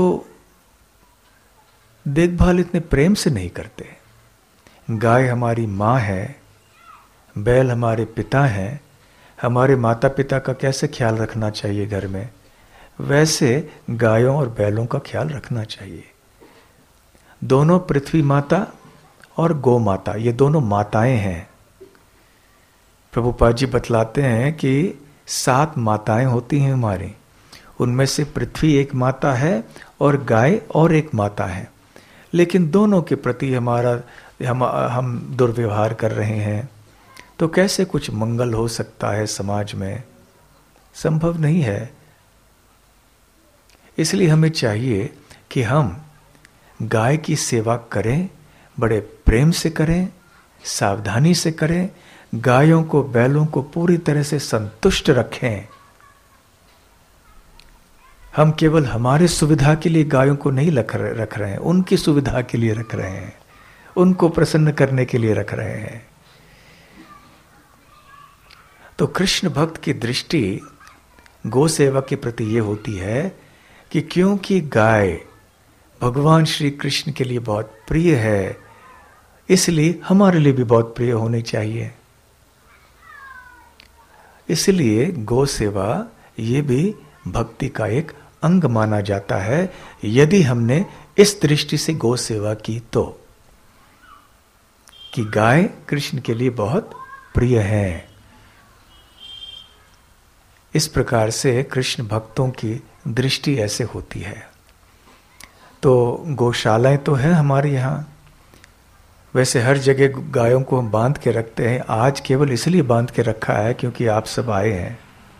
S1: देखभाल इतने प्रेम से नहीं करते। गाय हमारी माँ है, बैल हमारे पिता हैं। हमारे माता पिता का कैसे ख्याल रखना चाहिए घर में, वैसे गायों और बैलों का ख्याल रखना चाहिए। दोनों पृथ्वी माता और गौ माता, ये दोनों माताएं हैं। प्रभुपाद जी बतलाते हैं कि 7 माताएं होती हैं हमारी, उनमें से पृथ्वी एक माता है और गाय और एक माता है, लेकिन दोनों के प्रति हम दुर्व्यवहार कर रहे हैं, तो कैसे कुछ मंगल हो सकता है समाज में? संभव नहीं है। इसलिए हमें चाहिए कि हम गाय की सेवा करें, बड़े प्रेम से करें, सावधानी से करें, गायों को बैलों को पूरी तरह से संतुष्ट रखें। हम केवल हमारे सुविधा के लिए गायों को नहीं रख रहे हैं, उनकी सुविधा के लिए रख रहे हैं, उनको प्रसन्न करने के लिए रख रहे हैं। तो कृष्ण भक्त की दृष्टि गौ सेवा के प्रति ये होती है कि क्योंकि गाय भगवान श्री कृष्ण के लिए बहुत प्रिय है, इसलिए हमारे लिए भी बहुत प्रिय होनी चाहिए। इसलिए गौ सेवा ये भी भक्ति का एक अंग माना जाता है, यदि हमने इस दृष्टि से गौ सेवा की तो, कि गाय कृष्ण के लिए बहुत प्रिय है। इस प्रकार से कृष्ण भक्तों की दृष्टि ऐसे होती है। तो गौशालाएं तो है हमारे यहाँ, वैसे हर जगह गायों को हम बांध के रखते हैं। आज केवल इसलिए बांध के रखा है क्योंकि आप सब आए हैं,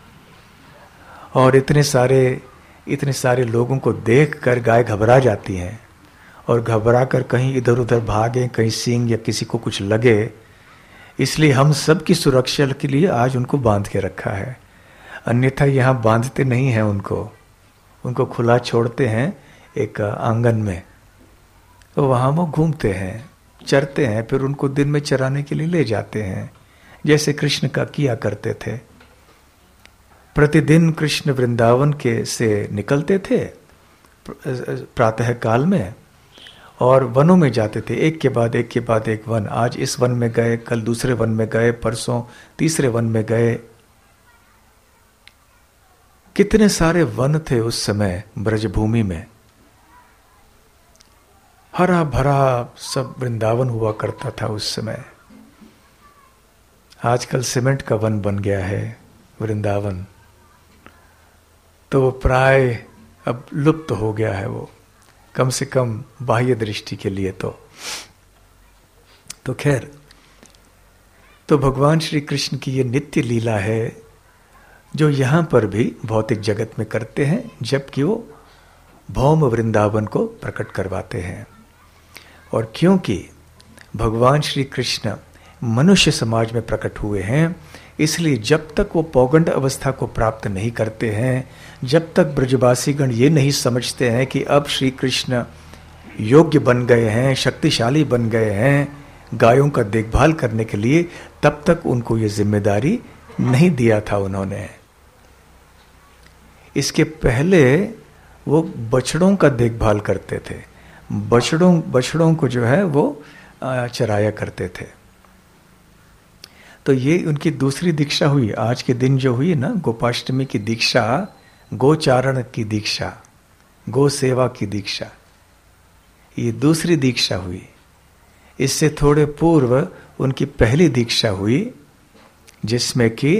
S1: और इतने सारे लोगों को देखकर गाय घबरा जाती हैं, और घबरा कर कहीं इधर उधर भागे, कहीं सींग या किसी को कुछ लगे, इसलिए हम सब की सुरक्षा के लिए आज उनको बांध के रखा है। अन्यथा यहाँ बांधते नहीं हैं उनको खुला छोड़ते हैं एक आंगन में, तो वहाँ वो घूमते हैं, चरते हैं, फिर उनको दिन में चराने के लिए ले जाते हैं, जैसे कृष्ण का किया करते थे। प्रतिदिन कृष्ण वृंदावन के से निकलते थे प्रातः काल में, और वनों में जाते थे, एक के बाद एक वन। आज इस वन में गए, कल दूसरे वन में गए, परसों तीसरे वन में गए। कितने सारे वन थे उस समय ब्रजभूमि में, हरा भरा सब वृंदावन हुआ करता था उस समय। आजकल सीमेंट का वन बन गया है वृंदावन, तो प्राय अब लुप्त हो गया है वो, कम से कम बाह्य दृष्टि के लिए तो खैर, तो भगवान श्री कृष्ण की ये नित्य लीला है जो यहाँ पर भी भौतिक जगत में करते हैं, जबकि वो भौम वृंदावन को प्रकट करवाते हैं। और क्योंकि भगवान श्री कृष्ण मनुष्य समाज में प्रकट हुए हैं, इसलिए जब तक वो पौगंड अवस्था को प्राप्त नहीं करते हैं, जब तक ब्रजवासीगण ये नहीं समझते हैं कि अब श्री कृष्ण योग्य बन गए हैं, शक्तिशाली बन गए हैं गायों का देखभाल करने के लिए, तब तक उनको ये जिम्मेदारी नहीं दिया था उन्होंने। इसके पहले वो बछड़ों का देखभाल करते थे, बछड़ों को जो है वो चराया करते थे। तो ये उनकी दूसरी दीक्षा हुई। आज के दिन जो हुई ना गोपाष्टमी की दीक्षा, गोचारण की दीक्षा, गो सेवा की दीक्षा, ये दूसरी दीक्षा हुई। इससे थोड़े पूर्व उनकी पहली दीक्षा हुई, जिसमें कि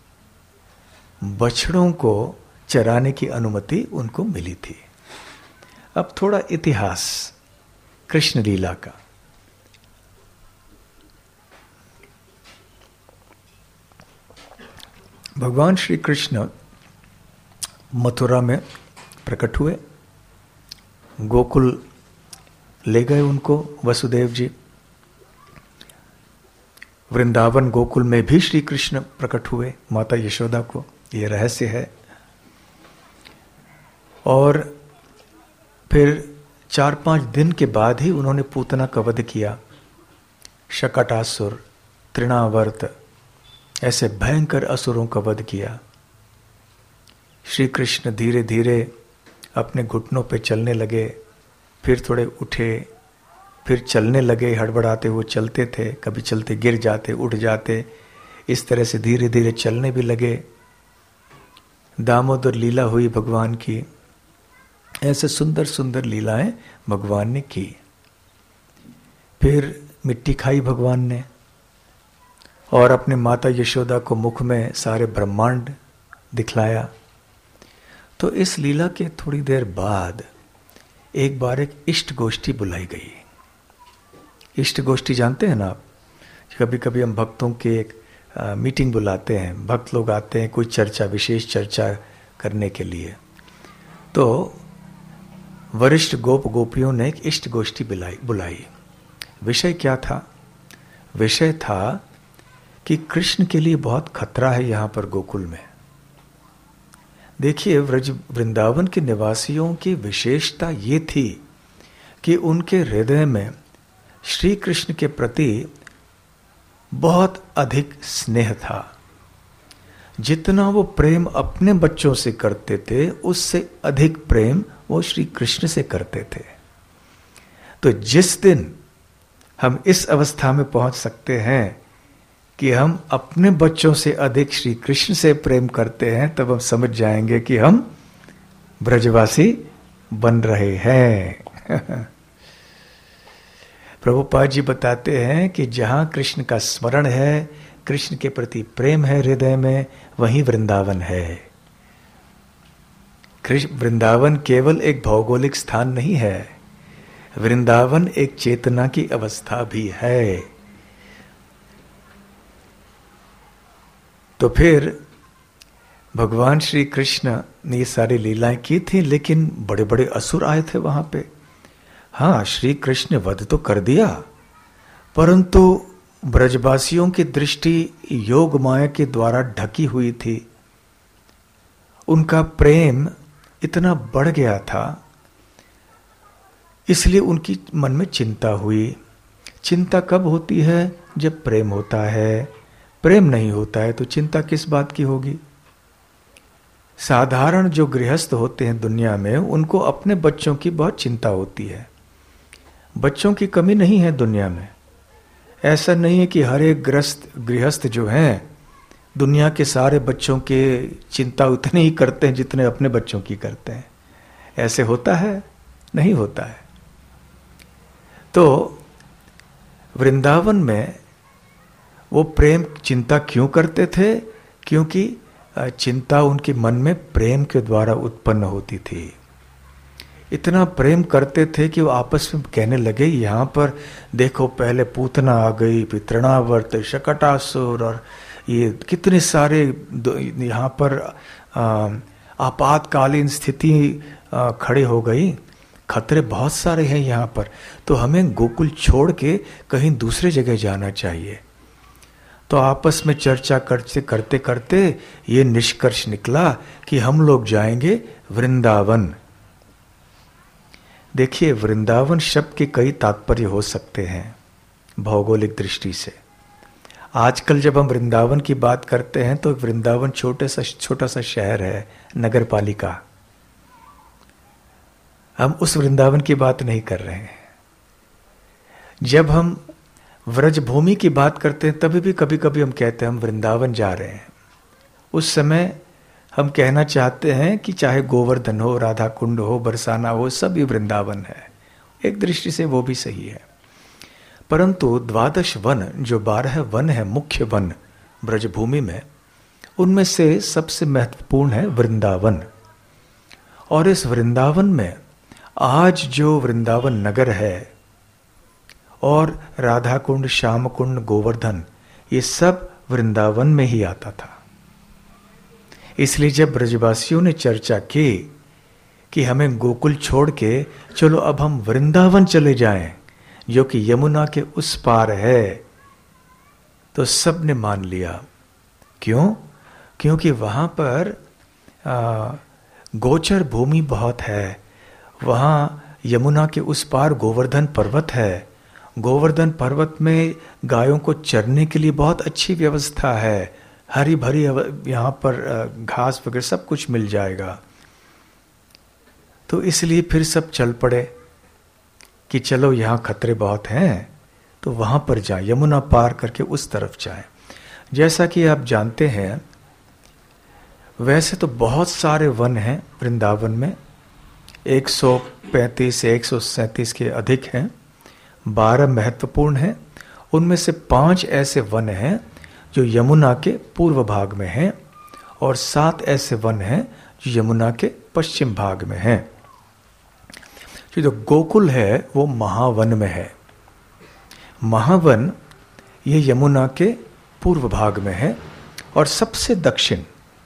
S1: बछड़ों को चराने की अनुमति उनको मिली थी। अब थोड़ा इतिहास कृष्ण लीला का। भगवान श्री कृष्ण मथुरा में प्रकट हुए, गोकुल ले गए उनको वसुदेव जी। वृंदावन गोकुल में भी श्री कृष्ण प्रकट हुए माता यशोदा को, ये रहस्य है। और फिर 4-5 दिन के बाद ही उन्होंने पूतना का वध किया। शकटासुर, तृणावर्त, ऐसे भयंकर असुरों का वध किया। श्री कृष्ण धीरे धीरे अपने घुटनों पे चलने लगे, फिर थोड़े उठे, फिर चलने लगे। हड़बड़ाते वो चलते थे, कभी चलते गिर जाते, उठ जाते, इस तरह से धीरे धीरे चलने भी लगे। दामोदर लीला हुई भगवान की। ऐसे सुंदर सुंदर लीलाएं भगवान ने की। फिर मिट्टी खाई भगवान ने, और अपने माता यशोदा को मुख में सारे ब्रह्मांड दिखलाया। तो इस लीला के थोड़ी देर बाद एक बार एक इष्ट गोष्ठी बुलाई गई। इष्ट गोष्ठी जानते हैं ना आप? कभी कभी हम भक्तों के एक मीटिंग बुलाते हैं, भक्त लोग आते हैं कोई चर्चा, विशेष चर्चा करने के लिए। तो वरिष्ठ गोप गोपियों ने एक इष्ट गोष्ठी बुलाई। विषय क्या था? विषय था कि कृष्ण के लिए बहुत खतरा है यहाँ पर गोकुल में। देखिए, वृंदावन के निवासियों की विशेषता ये थी कि उनके हृदय में श्री कृष्ण के प्रति बहुत अधिक स्नेह था। जितना वो प्रेम अपने बच्चों से करते थे, उससे अधिक प्रेम वो श्री कृष्ण से करते थे। तो जिस दिन हम इस अवस्था में पहुंच सकते हैं कि हम अपने बच्चों से अधिक श्री कृष्ण से प्रेम करते हैं, तब हम समझ जाएंगे कि हम ब्रजवासी बन रहे हैं। प्रभुपाद जी बताते हैं कि जहां कृष्ण का स्मरण है, कृष्ण के प्रति प्रेम है हृदय में, वहीं वृंदावन है। वृंदावन केवल एक भौगोलिक स्थान नहीं है, वृंदावन एक चेतना की अवस्था भी है। तो फिर भगवान श्री कृष्ण ने ये सारी लीलाएं की थी, लेकिन बड़े बड़े असुर आए थे वहां पे। हाँ, श्री कृष्ण ने वध तो कर दिया, परंतु ब्रजवासियों की दृष्टि योग माया के द्वारा ढकी हुई थी। उनका प्रेम इतना बढ़ गया था, इसलिए उनकी मन में चिंता हुई। चिंता कब होती है? जब प्रेम होता है। प्रेम नहीं होता है तो चिंता किस बात की होगी? साधारण जो गृहस्थ होते हैं दुनिया में, उनको अपने बच्चों की बहुत चिंता होती है। बच्चों की कमी नहीं है दुनिया में। ऐसा नहीं है कि हर एक गृहस्थ जो हैं दुनिया के सारे बच्चों के चिंता उतनी ही करते हैं जितने अपने बच्चों की करते हैं। ऐसे होता है? नहीं होता है। तो वृंदावन में वो प्रेम चिंता क्यों करते थे? क्योंकि चिंता उनके मन में प्रेम के द्वारा उत्पन्न होती थी। इतना प्रेम करते थे कि वो आपस में कहने लगे, यहाँ पर देखो, पहले पूतना आ गई, फिर तृणावर्त, शकटासुर, और ये कितने सारे यहाँ पर आपातकालीन स्थिति खड़े हो गई। खतरे बहुत सारे हैं यहाँ पर, तो हमें गोकुल छोड़ के कहीं दूसरे जगह जाना चाहिए। तो आपस में चर्चा करते करते ये निष्कर्ष निकला कि हम लोग जाएंगे वृंदावन। देखिए, वृंदावन शब्द के कई तात्पर्य हो सकते हैं भौगोलिक दृष्टि से। आजकल जब हम वृंदावन की बात करते हैं तो वृंदावन छोटा सा शहर है, नगर पालिका। हम उस वृंदावन की बात नहीं कर रहे हैं। जब हम व्रज भूमि की बात करते हैं तभी भी कभी कभी हम कहते हैं हम वृंदावन जा रहे हैं। उस समय हम कहना चाहते हैं कि चाहे गोवर्धन हो, राधा कुंड हो, बरसाना हो, सब ये वृंदावन है। एक दृष्टि से वो भी सही है, परंतु 12 वन, जो 12 वन है, मुख्य वन ब्रजभूमि में, उनमें से सबसे महत्वपूर्ण है वृंदावन। और इस वृंदावन में आज जो वृंदावन नगर है और राधा कुंड, श्याम कुंड, गोवर्धन, ये सब वृंदावन में ही आता था। इसलिए जब ब्रजवासियों ने चर्चा की कि हमें गोकुल छोड़ के चलो अब हम वृंदावन चले जाएं, जो कि यमुना के उस पार है, तो सब ने मान लिया। क्यों? क्योंकि वहां पर गोचर भूमि बहुत है। वहां यमुना के उस पार गोवर्धन पर्वत है। गोवर्धन पर्वत में गायों को चरने के लिए बहुत अच्छी व्यवस्था है। हरी भरी यहाँ पर घास वगैरह सब कुछ मिल जाएगा। तो इसलिए फिर सब चल पड़े कि चलो यहाँ खतरे बहुत हैं, तो वहाँ पर जाएं, यमुना पार करके उस तरफ जाएं। जैसा कि आप जानते हैं, वैसे तो बहुत सारे वन हैं वृंदावन में, 135 या 137 के अधिक हैं। 12 महत्वपूर्ण हैं, उनमें से 5 ऐसे वन हैं जो यमुना के पूर्व भाग में हैं, और 7 ऐसे वन हैं जो यमुना के पश्चिम भाग में हैं। जो गोकुल है वो महावन में है। महावन ये यमुना के पूर्व भाग में है और सबसे दक्षिण।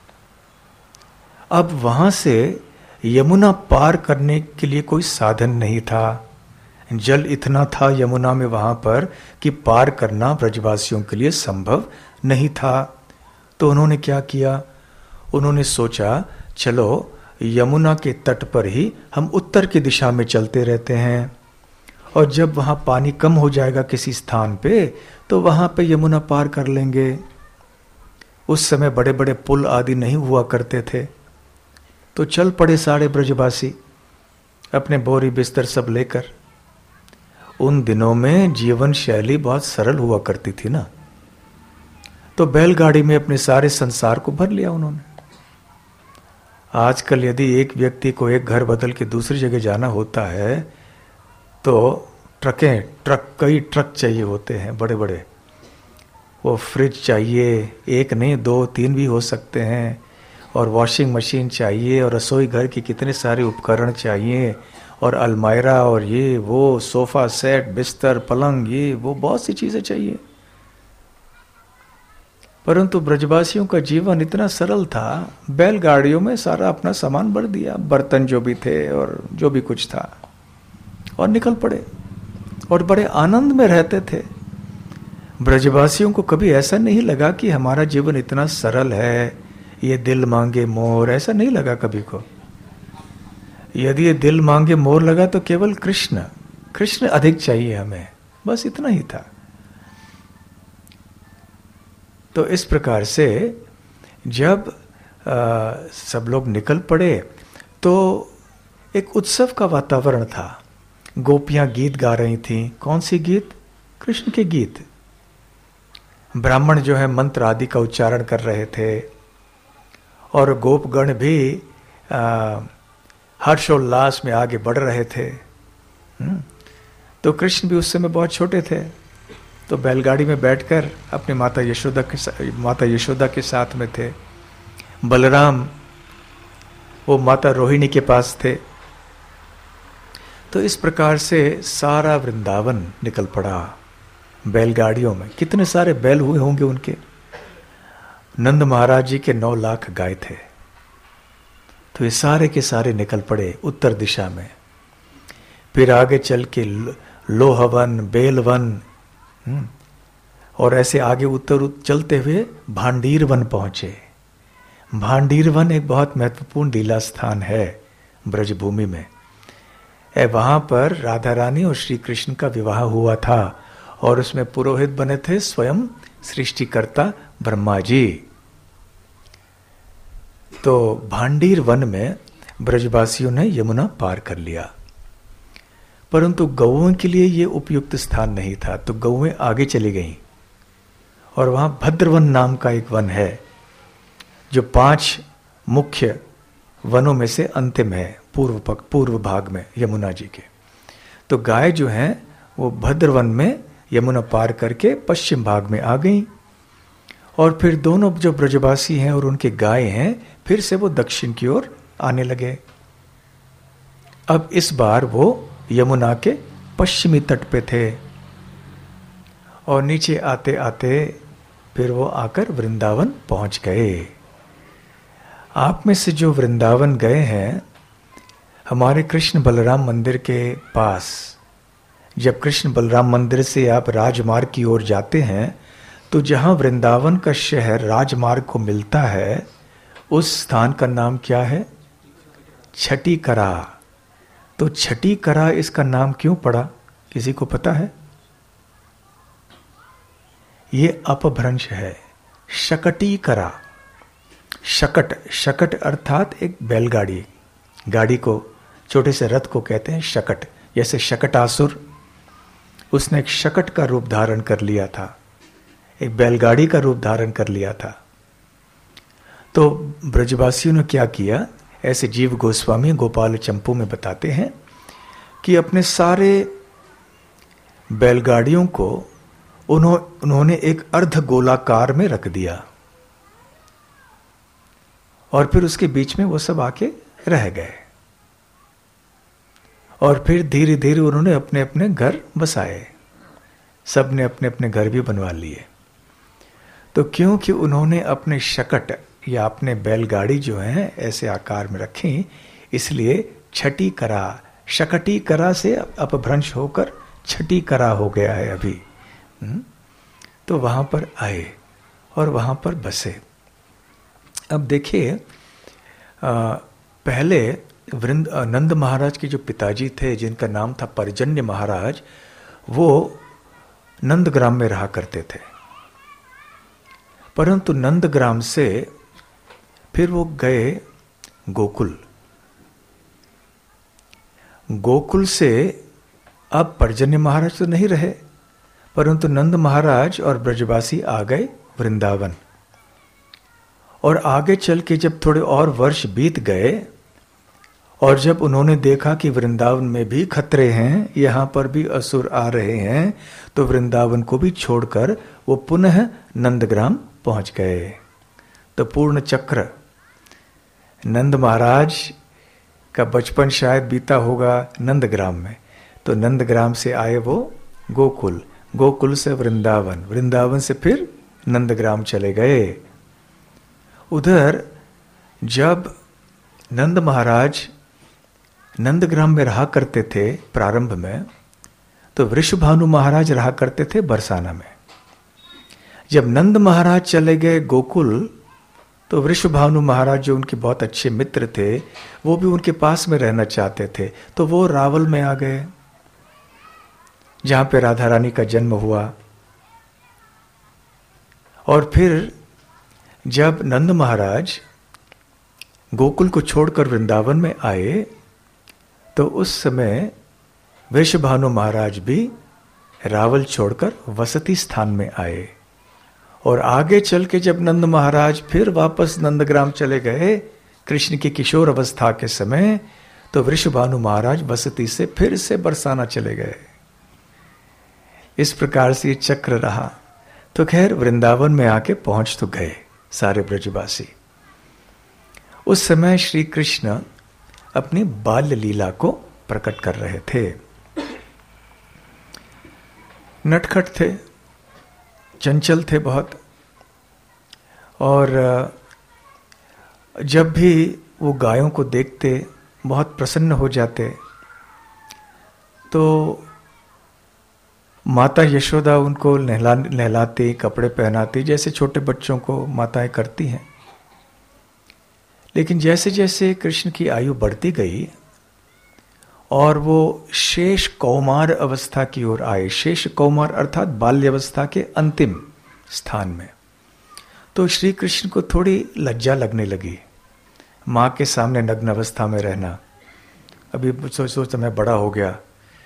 S1: अब वहां से यमुना पार करने के लिए कोई साधन नहीं था। जल इतना था यमुना में वहां पर कि पार करना ब्रजवासियों के लिए संभव नहीं था। तो उन्होंने क्या किया? उन्होंने सोचा चलो यमुना के तट पर ही हम उत्तर की दिशा में चलते रहते हैं, और जब वहां पानी कम हो जाएगा किसी स्थान पे तो वहां पे यमुना पार कर लेंगे। उस समय बड़े बड़े पुल आदि नहीं हुआ करते थे। तो चल पड़े सारे ब्रजवासी अपने बोरी बिस्तर सब लेकर। उन दिनों में जीवन शैली बहुत सरल हुआ करती थी ना, तो बैलगाड़ी में अपने सारे संसार को भर लिया उन्होंने। आजकल यदि एक व्यक्ति को एक घर बदल के दूसरी जगह जाना होता है तो कई ट्रक चाहिए होते हैं, बड़े बड़े। वो फ्रिज चाहिए, एक नहीं 2-3 भी हो सकते हैं, और वॉशिंग मशीन चाहिए, और रसोई घर के कितने सारे उपकरण चाहिए, और अलमायरा, और ये वो सोफा सेट, बिस्तर, पलंग, ये वो बहुत सी चीजें चाहिए। परंतु ब्रजवासियों का जीवन इतना सरल था, बैलगाड़ियों में सारा अपना सामान भर दिया, बर्तन जो भी थे और जो भी कुछ था, और निकल पड़े, और बड़े आनंद में रहते थे। ब्रजवासियों को कभी ऐसा नहीं लगा कि हमारा जीवन इतना सरल है, ये दिल मांगे मोर, ऐसा नहीं लगा कभी को। यदि ये दिल मांगे मोर लगा तो केवल कृष्ण अधिक चाहिए हमें, बस इतना ही था। तो इस प्रकार से जब सब लोग निकल पड़े तो एक उत्सव का वातावरण था। गोपियां गीत गा रही थीं। कौन सी गीत? कृष्ण के गीत। ब्राह्मण जो है मंत्र आदि का उच्चारण कर रहे थे, और गोपगण भी हर्षोल्लास में आगे बढ़ रहे थे। तो कृष्ण भी उस समय बहुत छोटे थे, तो बैलगाड़ी में बैठकर अपनी माता यशोदा के साथ में थे। बलराम वो माता रोहिणी के पास थे। तो इस प्रकार से सारा वृंदावन निकल पड़ा बैलगाड़ियों में। कितने सारे बैल हुए होंगे उनके। नंद महाराज जी के 9 लाख गाय थे। तो ये सारे के सारे निकल पड़े उत्तर दिशा में। फिर आगे चल के लोहवन, बेलवन, और ऐसे आगे उत्तर चलते हुए भांडीर वन पहुंचे। भांडीर वन एक बहुत महत्वपूर्ण लीला स्थान है ब्रजभूमि में। वहां पर राधा रानी और श्री कृष्ण का विवाह हुआ था, और उसमें पुरोहित बने थे स्वयं सृष्टिकर्ता ब्रह्मा जी। तो भांडीर वन में ब्रजवासियों ने यमुना पार कर लिया, परंतु गौओं के लिए यह उपयुक्त स्थान नहीं था। तो गौएं आगे चली गईं, और वहां भद्रवन नाम का एक वन है जो 5 मुख्य वनों में से अंतिम है, पूर्व भाग में यमुना जी के। तो गाय जो हैं वो भद्रवन में यमुना पार करके पश्चिम भाग में आ गई, और फिर दोनों जो ब्रजवासी हैं और उनके गाय हैं फिर से वो दक्षिण की ओर आने लगे। अब इस बार वो यमुना के पश्चिमी तट पे थे, और नीचे आते आते फिर वो आकर वृंदावन पहुंच गए। आप में से जो वृंदावन गए हैं, हमारे कृष्ण बलराम मंदिर के पास, जब कृष्ण बलराम मंदिर से आप राजमार्ग की ओर जाते हैं तो जहां वृंदावन का शहर राजमार्ग को मिलता है उस स्थान का नाम क्या है? छठीकरा। तो छठीकरा इसका नाम क्यों पड़ा, किसी को पता है? ये अपभ्रंश है। शकटीकरा, शकट अर्थात एक बैलगाड़ी, गाड़ी को, छोटे से रथ को कहते हैं शकट। जैसे शकटासुर, उसने एक शकट का रूप धारण कर लिया था, एक बैलगाड़ी का रूप धारण कर लिया था। तो ब्रजवासियों ने क्या किया, ऐसे जीव गोस्वामी गोपाल चंपू में बताते हैं कि अपने सारे बैलगाड़ियों को उन्होंने एक अर्ध गोलाकार में रख दिया और फिर उसके बीच में वो सब आके रह गए। और फिर धीरे धीरे उन्होंने अपने अपने घर बसाए, सब ने अपने अपने घर भी बनवा लिए। तो क्योंकि उन्होंने अपने शकट या अपने बैलगाड़ी जो है ऐसे आकार में रखी, इसलिए छठी करा, शकटी करा से अपभ्रंश होकर छठी करा हो गया है अभी। तो वहां पर आए और वहां पर बसे। अब देखिए, पहले नंद महाराज के जो पिताजी थे, जिनका नाम था पर्जन्य महाराज, वो नंदग्राम में रहा करते थे। परंतु नंदग्राम से फिर वो गए गोकुल। गोकुल से अब पर्जन्य महाराज तो नहीं रहे, परंतु नंद महाराज और ब्रजवासी आ गए वृंदावन। और आगे चल के जब थोड़े और वर्ष बीत गए और जब उन्होंने देखा कि वृंदावन में भी खतरे हैं, यहाँ पर भी असुर आ रहे हैं, तो वृंदावन को भी छोड़कर वो पुनः नंदग्राम पहुंच गए। तो पूर्ण चक्र, नंद महाराज का बचपन शायद बीता होगा नंदग्राम में, तो नंदग्राम से आए वो गोकुल, गोकुल से वृंदावन, वृंदावन से फिर नंदग्राम चले गए। उधर जब नंद महाराज नंदग्राम में रहा करते थे प्रारंभ में, तो वृषभानु महाराज रहा करते थे बरसाना में। जब नंद महाराज चले गए गोकुल, तो वृषभानु महाराज जो उनके बहुत अच्छे मित्र थे, वो भी उनके पास में रहना चाहते थे, तो वो रावल में आ गए, जहां पे राधा रानी का जन्म हुआ। और फिर जब नंद महाराज गोकुल को छोड़कर वृंदावन में आए, तो उस समय वृषभानु महाराज भी रावल छोड़कर वसती स्थान में आए। और आगे चल के जब नंद महाराज फिर वापस नंदग्राम चले गए कृष्ण की किशोर अवस्था के समय, तो वृषभानु महाराज वसती से फिर से बरसाना चले गए। इस प्रकार से ये चक्र रहा। तो खैर वृंदावन में आके पहुंच तो गए सारे ब्रजवासी। उस समय श्री कृष्ण अपनी बाल्य लीला को प्रकट कर रहे थे। नटखट थे, चंचल थे बहुत, और जब भी वो गायों को देखते बहुत प्रसन्न हो जाते। तो माता यशोदा उनको नहलाती, कपड़े पहनाती, जैसे छोटे बच्चों को माताएं करती हैं। लेकिन जैसे जैसे कृष्ण की आयु बढ़ती गई और वो शेष कौमार अवस्था की ओर आए, शेष कौमार अर्थात बाल्य अवस्था के अंतिम स्थान में, तो श्री कृष्ण को थोड़ी लज्जा लगने लगी माँ के सामने नग्न अवस्था में रहना। अभी सोच मैं बड़ा हो गया,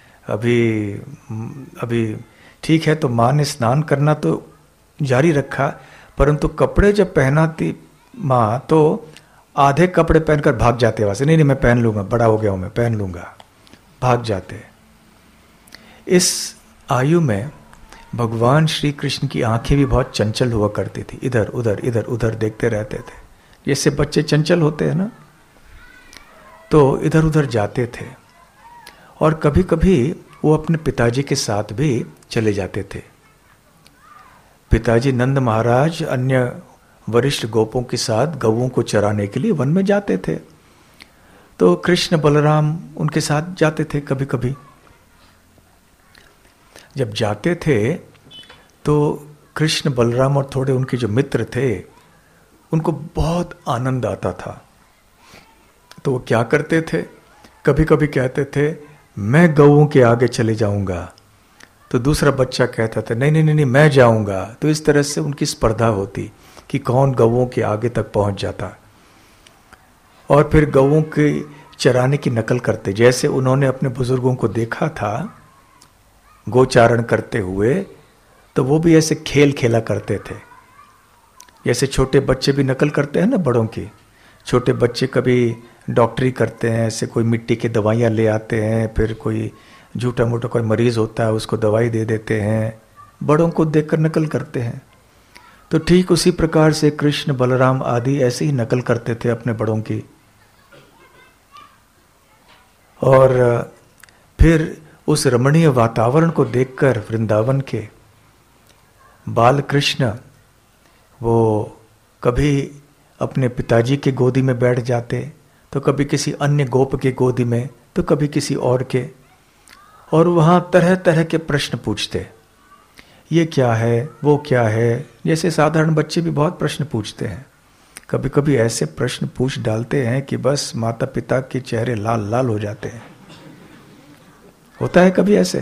S1: अभी ठीक है। तो माँ ने स्नान करना तो जारी रखा, परंतु कपड़े जब पहनाती माँ, तो आधे कपड़े पहनकर भाग जाते वहां से, नहीं मैं पहन लूंगा, बड़ा हो गया हूं मैं, पहन लूंगा, भाग जाते। इस आयु में भगवान श्री कृष्ण की आंखें भी बहुत चंचल हुआ करती थी, इधर उधर देखते रहते थे, जैसे बच्चे चंचल होते हैं ना, तो इधर उधर जाते थे। और कभी कभी वो अपने पिताजी के साथ भी चले जाते थे। पिताजी नंद महाराज अन्य वरिष्ठ गोपों के साथ गौओं को चराने के लिए वन में जाते थे, तो कृष्ण बलराम उनके साथ जाते थे कभी कभी। जब जाते थे तो कृष्ण बलराम और थोड़े उनके जो मित्र थे, उनको बहुत आनंद आता था। तो वो क्या करते थे, कभी कभी कहते थे मैं गौओं के आगे चले जाऊंगा, तो दूसरा बच्चा कहता था नहीं मैं जाऊंगा। तो इस तरह से उनकी स्पर्धा होती कि कौन गौओं के आगे तक पहुंच जाता। और फिर गौओं के चराने की नकल करते, जैसे उन्होंने अपने बुजुर्गों को देखा था गोचारण करते हुए, तो वो भी ऐसे खेल खेला करते थे। जैसे छोटे बच्चे भी नकल करते हैं ना बड़ों की, छोटे बच्चे कभी डॉक्टरी करते हैं, ऐसे कोई मिट्टी की दवाइयाँ ले आते हैं, फिर कोई झूठा मूठा कोई मरीज होता है उसको दवाई दे देते हैं, बड़ों को देखकर नकल करते हैं। तो ठीक उसी प्रकार से कृष्ण बलराम आदि ऐसे ही नकल करते थे अपने बड़ों की। और फिर उस रमणीय वातावरण को देखकर वृंदावन के बाल कृष्ण वो कभी अपने पिताजी के गोदी में बैठ जाते, तो कभी किसी अन्य गोप के गोदी में, तो कभी किसी और के, और वहाँ तरह तरह के प्रश्न पूछते, ये क्या है, वो क्या है। जैसे साधारण बच्चे भी बहुत प्रश्न पूछते हैं। कभी कभी ऐसे प्रश्न पूछ डालते हैं कि बस माता पिता के चेहरे लाल लाल हो जाते हैं। होता है कभी ऐसे?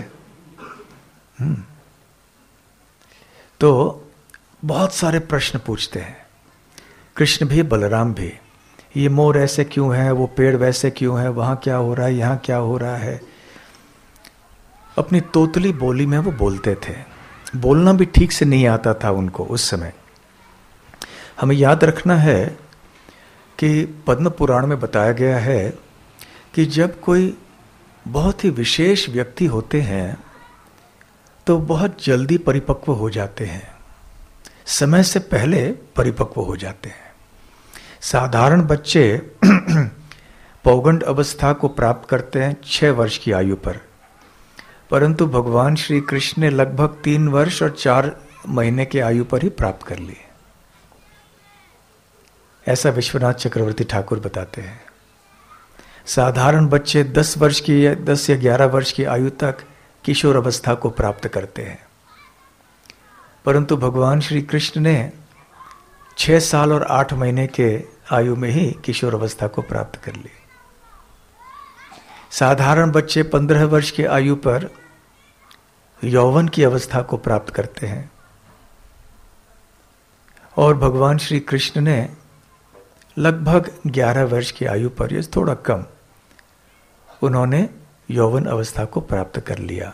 S1: तो बहुत सारे प्रश्न पूछते हैं कृष्ण भी बलराम भी। ये मोर ऐसे क्यों है, वो पेड़ वैसे क्यों है, वहां क्या हो रहा है, यहाँ क्या हो रहा है। अपनी तोतली बोली में वो बोलते थे। बोलना भी ठीक से नहीं आता था उनको उस समय। हमें याद रखना है कि पद्म पुराण में बताया गया है कि जब कोई बहुत ही विशेष व्यक्ति होते हैं तो बहुत जल्दी परिपक्व हो जाते हैं, समय से पहले परिपक्व हो जाते हैं। साधारण बच्चे पौगंड अवस्था को प्राप्त करते हैं 6 वर्ष की आयु पर, परंतु भगवान श्री कृष्ण ने लगभग 3 वर्ष और 4 महीने के आयु पर ही प्राप्त कर लिए। ऐसा विश्वनाथ चक्रवर्ती ठाकुर बताते हैं। साधारण बच्चे 10 वर्ष की या 10 या 11 वर्ष की आयु तक किशोर अवस्था को प्राप्त करते हैं, परंतु भगवान श्री कृष्ण ने 6 साल और 8 महीने के आयु में ही किशोर अवस्था को प्राप्त कर ली। साधारण बच्चे 15 वर्ष की आयु पर यौवन की अवस्था को प्राप्त करते हैं, और भगवान श्री कृष्ण ने लगभग 11 वर्ष की आयु पर, ये थोड़ा कम, उन्होंने यौवन अवस्था को प्राप्त कर लिया।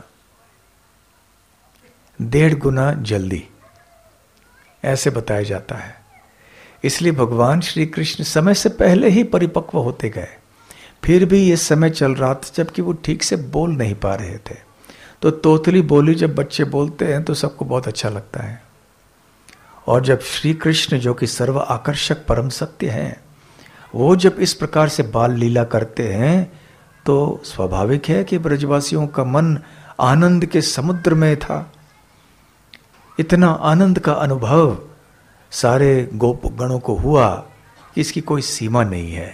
S1: 1.5 गुना जल्दी ऐसे बताया जाता है। इसलिए भगवान श्री कृष्ण समय से पहले ही परिपक्व होते गए। फिर भी ये समय चल रहा था जबकि वो ठीक से बोल नहीं पा रहे थे। तो तोतली बोली जब बच्चे बोलते हैं तो सबको बहुत अच्छा लगता है। और जब श्री कृष्ण जो कि सर्व आकर्षक परम सत्य हैं, वो जब इस प्रकार से बाल लीला करते हैं तो स्वाभाविक है कि ब्रजवासियों का मन आनंद के समुद्र में था। इतना आनंद का अनुभव सारे गोप गणों को हुआ कि इसकी कोई सीमा नहीं है।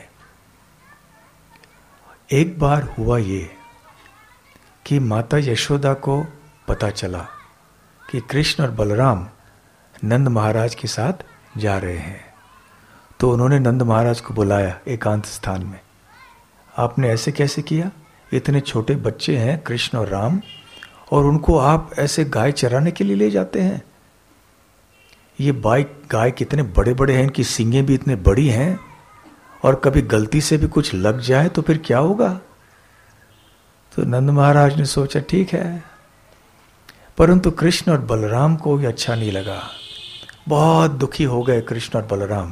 S1: एक बार हुआ ये कि माता यशोदा को पता चला कि कृष्ण और बलराम नंद महाराज के साथ जा रहे हैं। तो उन्होंने नंद महाराज को बुलाया एकांत स्थान में। आपने ऐसे कैसे किया? इतने छोटे बच्चे हैं कृष्ण और राम, और उनको आप ऐसे गाय चराने के लिए ले जाते हैं। ये गाय कितने बड़े बड़े हैं, इनकी सींगें भी इतने बड़ी हैं, और कभी गलती से भी कुछ लग जाए तो फिर क्या होगा? तो नंद महाराज ने सोचा ठीक है, परंतु कृष्ण और बलराम को भी अच्छा नहीं लगा। बहुत दुखी हो गए कृष्ण और बलराम,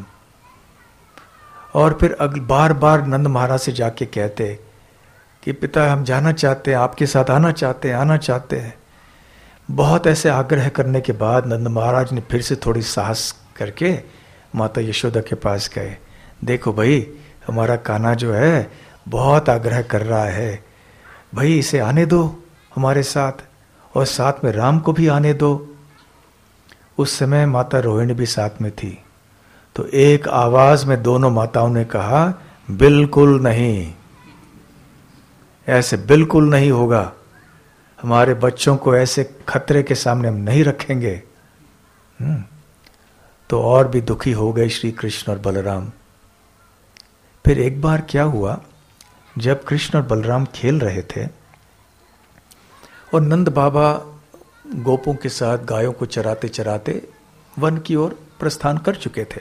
S1: और फिर बार बार नंद महाराज से जाके कहते कि पिता हम जाना चाहते हैं, आपके साथ आना चाहते हैं। बहुत ऐसे आग्रह करने के बाद नंद महाराज ने फिर से थोड़ी साहस करके माता यशोदा के पास गए। देखो भाई, हमारा कान्हा जो है बहुत आग्रह कर रहा है, भाई इसे आने दो हमारे साथ, और साथ में राम को भी आने दो। उस समय माता रोहिणी भी साथ में थी। तो एक आवाज में दोनों माताओं ने कहा, बिल्कुल नहीं, ऐसे बिल्कुल नहीं होगा, हमारे बच्चों को ऐसे खतरे के सामने हम नहीं रखेंगे। तो और भी दुखी हो गए श्री कृष्ण और बलराम। फिर एक बार क्या हुआ, जब कृष्ण और बलराम खेल रहे थे और नंद बाबा गोपों के साथ गायों को चराते चराते वन की ओर प्रस्थान कर चुके थे,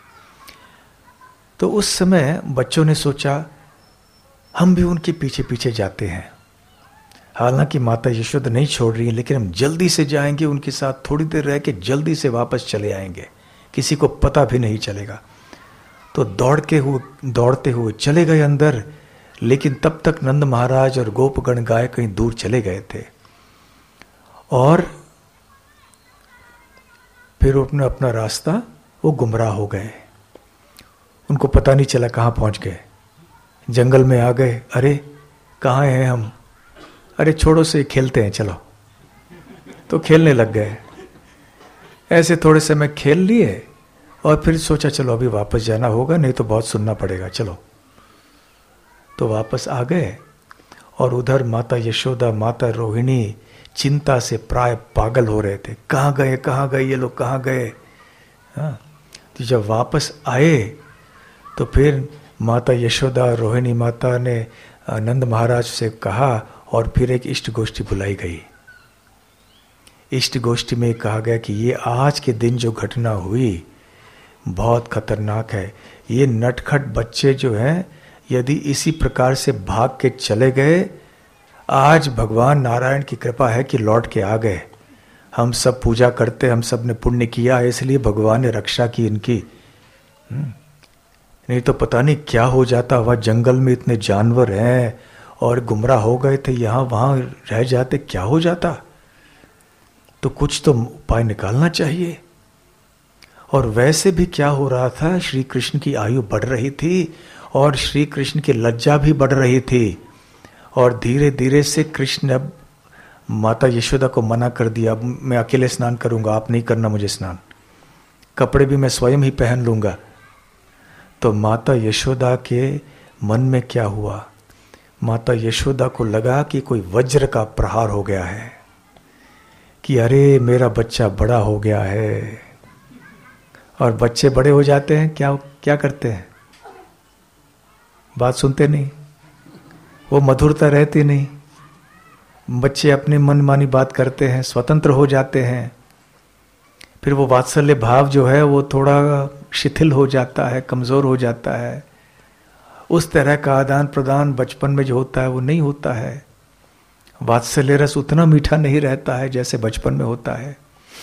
S1: तो उस समय बच्चों ने सोचा हम भी उनके पीछे पीछे जाते हैं। हालांकि माता यशोदा नहीं छोड़ रही है, लेकिन हम जल्दी से जाएंगे उनके साथ, थोड़ी देर रह के जल्दी से वापस चले आएंगे, किसी को पता भी नहीं चलेगा। तो दौड़ते हुए चले गए अंदर, लेकिन तब तक नंद महाराज और गोपगण गाय कहीं दूर चले गए थे। और फिर अपना अपना रास्ता वो गुमराह हो गए, उनको पता नहीं चला कहाँ पहुँच गए। जंगल में आ गए, अरे कहाँ हैं हम, अरे छोड़ो से खेलते हैं चलो, तो खेलने लग गए। ऐसे थोड़े समय खेल लिए और फिर सोचा चलो अभी वापस जाना होगा, नहीं तो बहुत सुनना पड़ेगा, चलो। तो वापस आ गए और उधर माता यशोदा, माता रोहिणी चिंता से प्राय पागल हो रहे थे, कहाँ गए ये लोग, कहाँ गए। हाँ, तो जब वापस आए तो फिर माता यशोदा, रोहिणी माता ने नंद महाराज से कहा और फिर एक इष्ट गोष्ठी बुलाई गई। इष्ट गोष्ठी में कहा गया कि ये आज के दिन जो घटना हुई बहुत खतरनाक है। ये नटखट बच्चे जो हैं यदि इसी प्रकार से भाग के चले गए, आज भगवान नारायण की कृपा है कि लौट के आ गए। हम सब पूजा करते, हम सब ने पुण्य किया, इसलिए भगवान ने रक्षा की इनकी। नहीं तो पता नहीं क्या हो जाता। वह जंगल में इतने जानवर हैं और गुमराह हो गए थे, यहाँ वहाँ रह जाते, क्या हो जाता। तो कुछ तो उपाय निकालना चाहिए। और वैसे भी क्या हो रहा था, श्री कृष्ण की आयु बढ़ रही थी और श्री कृष्ण की लज्जा भी बढ़ रही थी। और धीरे धीरे से कृष्ण अब माता यशोदा को मना कर दिया, अब मैं अकेले स्नान करूंगा, आप नहीं करना मुझे स्नान, कपड़े भी मैं स्वयं ही पहन लूंगा। तो माता यशोदा के मन में क्या हुआ, माता यशोदा को लगा कि कोई वज्र का प्रहार हो गया है, कि अरे मेरा बच्चा बड़ा हो गया है। और बच्चे बड़े हो जाते हैं क्या क्या करते हैं, बात सुनते नहीं, वो मधुरता रहती नहीं। बच्चे अपने मनमानी बात करते हैं, स्वतंत्र हो जाते हैं। फिर वो वात्सल्य भाव जो है वो थोड़ा शिथिल हो जाता है, कमजोर हो जाता है। उस तरह का आदान प्रदान बचपन में जो होता है वो नहीं होता है। वात्सल्य रस उतना मीठा नहीं रहता है जैसे बचपन में होता है।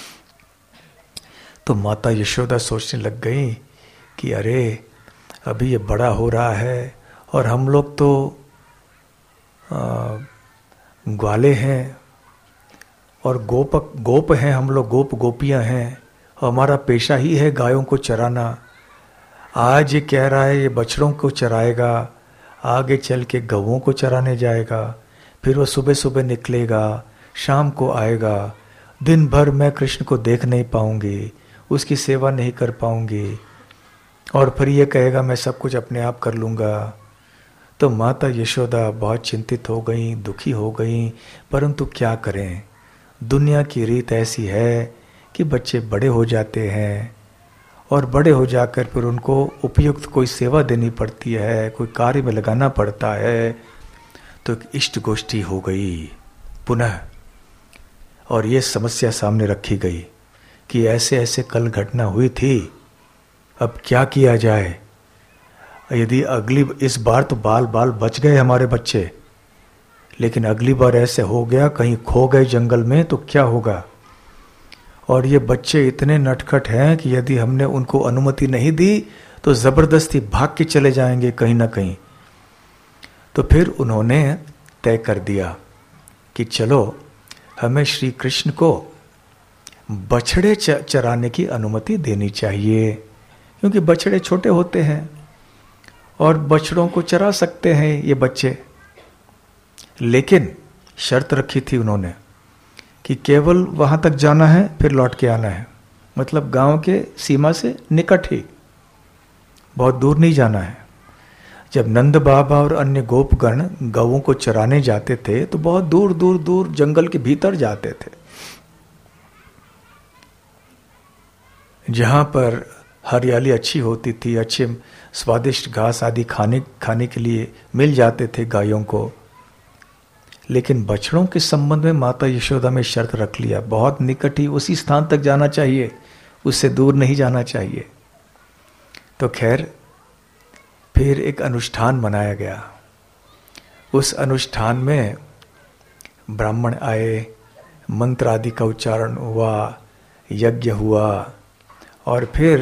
S1: तो माता यशोदा सोचने लग गई कि अरे अभी ये बड़ा हो रहा है और हम लोग तो ग्वाले हैं और गोप हैं, हम लोग गोपियां हैं, हमारा पेशा ही है गायों को चराना। आज ये कह रहा है ये बछड़ों को चराएगा, आगे चल के गौओं को चराने जाएगा, फिर वो सुबह सुबह निकलेगा, शाम को आएगा, दिन भर मैं कृष्ण को देख नहीं पाऊंगी, उसकी सेवा नहीं कर पाऊंगी, और फिर ये कहेगा मैं सब कुछ अपने आप कर लूँगा। तो माता यशोदा बहुत चिंतित हो गई, दुखी हो गई, परंतु क्या करें, दुनिया की रीत ऐसी है कि बच्चे बड़े हो जाते हैं और बड़े हो जाकर फिर उनको उपयुक्त कोई सेवा देनी पड़ती है, कोई कार्य में लगाना पड़ता है। तो एक इष्ट गोष्ठी हो गई पुनः, और ये समस्या सामने रखी गई कि ऐसे ऐसे कल घटना हुई थी, अब क्या किया जाए। यदि अगली इस बार तो बाल बाल बच गए हमारे बच्चे, लेकिन अगली बार ऐसे हो गया कहीं खो गए जंगल में तो क्या होगा। और ये बच्चे इतने नटखट हैं कि यदि हमने उनको अनुमति नहीं दी तो जबरदस्ती भाग के चले जाएंगे कहीं ना कहीं। तो फिर उन्होंने तय कर दिया कि चलो हमें श्री कृष्ण को बछड़े चराने की अनुमति देनी चाहिए, क्योंकि बछड़े छोटे होते हैं और बछड़ों को चरा सकते हैं ये बच्चे। लेकिन शर्त रखी थी उन्होंने कि केवल वहां तक जाना है फिर लौट के आना है, मतलब गांव के सीमा से निकट ही, बहुत दूर नहीं जाना है। जब नंद बाबा और अन्य गोपगण गौओं को चराने जाते थे तो बहुत दूर दूर दूर जंगल के भीतर जाते थे, जहां पर हरियाली अच्छी होती थी, अच्छे स्वादिष्ट घास आदि खाने के लिए मिल जाते थे गायों को। लेकिन बछड़ों के संबंध में माता यशोदा में शर्त रख लिया, बहुत निकट ही उसी स्थान तक जाना चाहिए, उससे दूर नहीं जाना चाहिए। तो खैर फिर एक अनुष्ठान मनाया गया। उस अनुष्ठान में ब्राह्मण आए, मंत्र आदि का उच्चारण हुआ, यज्ञ हुआ, और फिर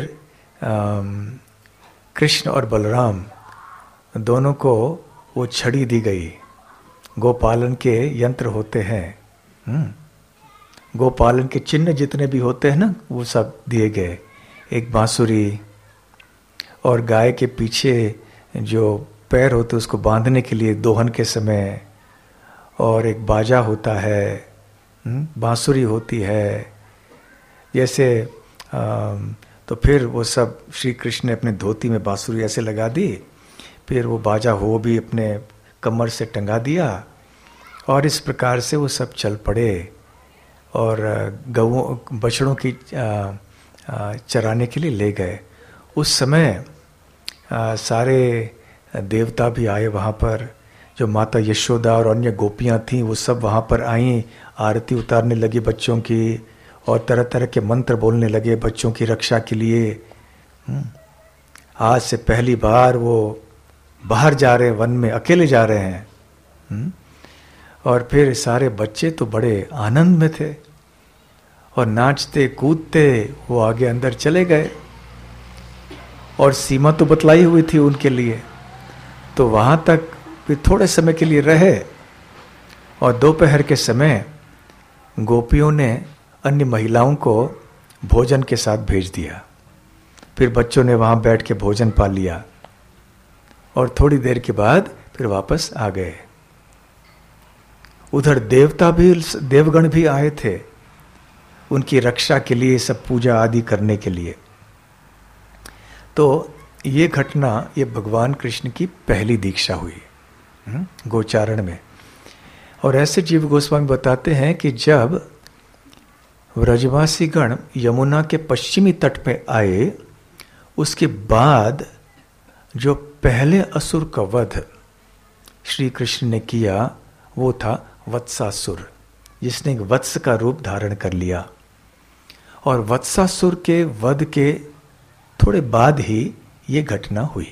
S1: कृष्ण और बलराम दोनों को वो छड़ी दी गई। गोपालन के यंत्र होते हैं, गोपालन के चिन्ह जितने भी होते हैं ना, वो सब दिए गए। एक बांसुरी, और गाय के पीछे जो पैर होते उसको बांधने के लिए दोहन के समय, और एक बाजा होता है, बांसुरी होती है जैसे। तो फिर वो सब श्री कृष्ण ने अपने धोती में बांसुरी ऐसे लगा दी, फिर वो बाजा हो भी अपने कमर से टंगा दिया, और इस प्रकार से वो सब चल पड़े और गऊं बछड़ों की चराने के लिए ले गए। उस समय सारे देवता भी आए वहाँ पर, जो माता यशोदा और अन्य गोपियाँ थीं वो सब वहाँ पर आईं, आरती उतारने लगी बच्चों की, और तरह तरह के मंत्र बोलने लगे बच्चों की रक्षा के लिए। आज से पहली बार वो बाहर जा रहे हैं, वन में अकेले जा रहे हैं। और फिर सारे बच्चे तो बड़े आनंद में थे और नाचते कूदते वो आगे अंदर चले गए, और सीमा तो बतलाई हुई थी उनके लिए। तो वहाँ तक फिर थोड़े समय के लिए रहे, और दोपहर के समय गोपियों ने अन्य महिलाओं को भोजन के साथ भेज दिया। फिर बच्चों ने वहाँ बैठ के भोजन पा लिया, और थोड़ी देर के बाद फिर वापस आ गए। उधर देवगण भी आए थे उनकी रक्षा के लिए, सब पूजा आदि करने के लिए। तो ये घटना, ये भगवान कृष्ण की पहली दीक्षा हुई गोचारण में। और ऐसे जीव गोस्वामी बताते हैं कि जब व्रजवासी गण यमुना के पश्चिमी तट पे आए, उसके बाद जो पहले असुर का वध श्री कृष्ण ने किया वो था वत्सासुर, जिसने एक वत्स का रूप धारण कर लिया। और वत्सासुर के वध के थोड़े बाद ही ये घटना हुई,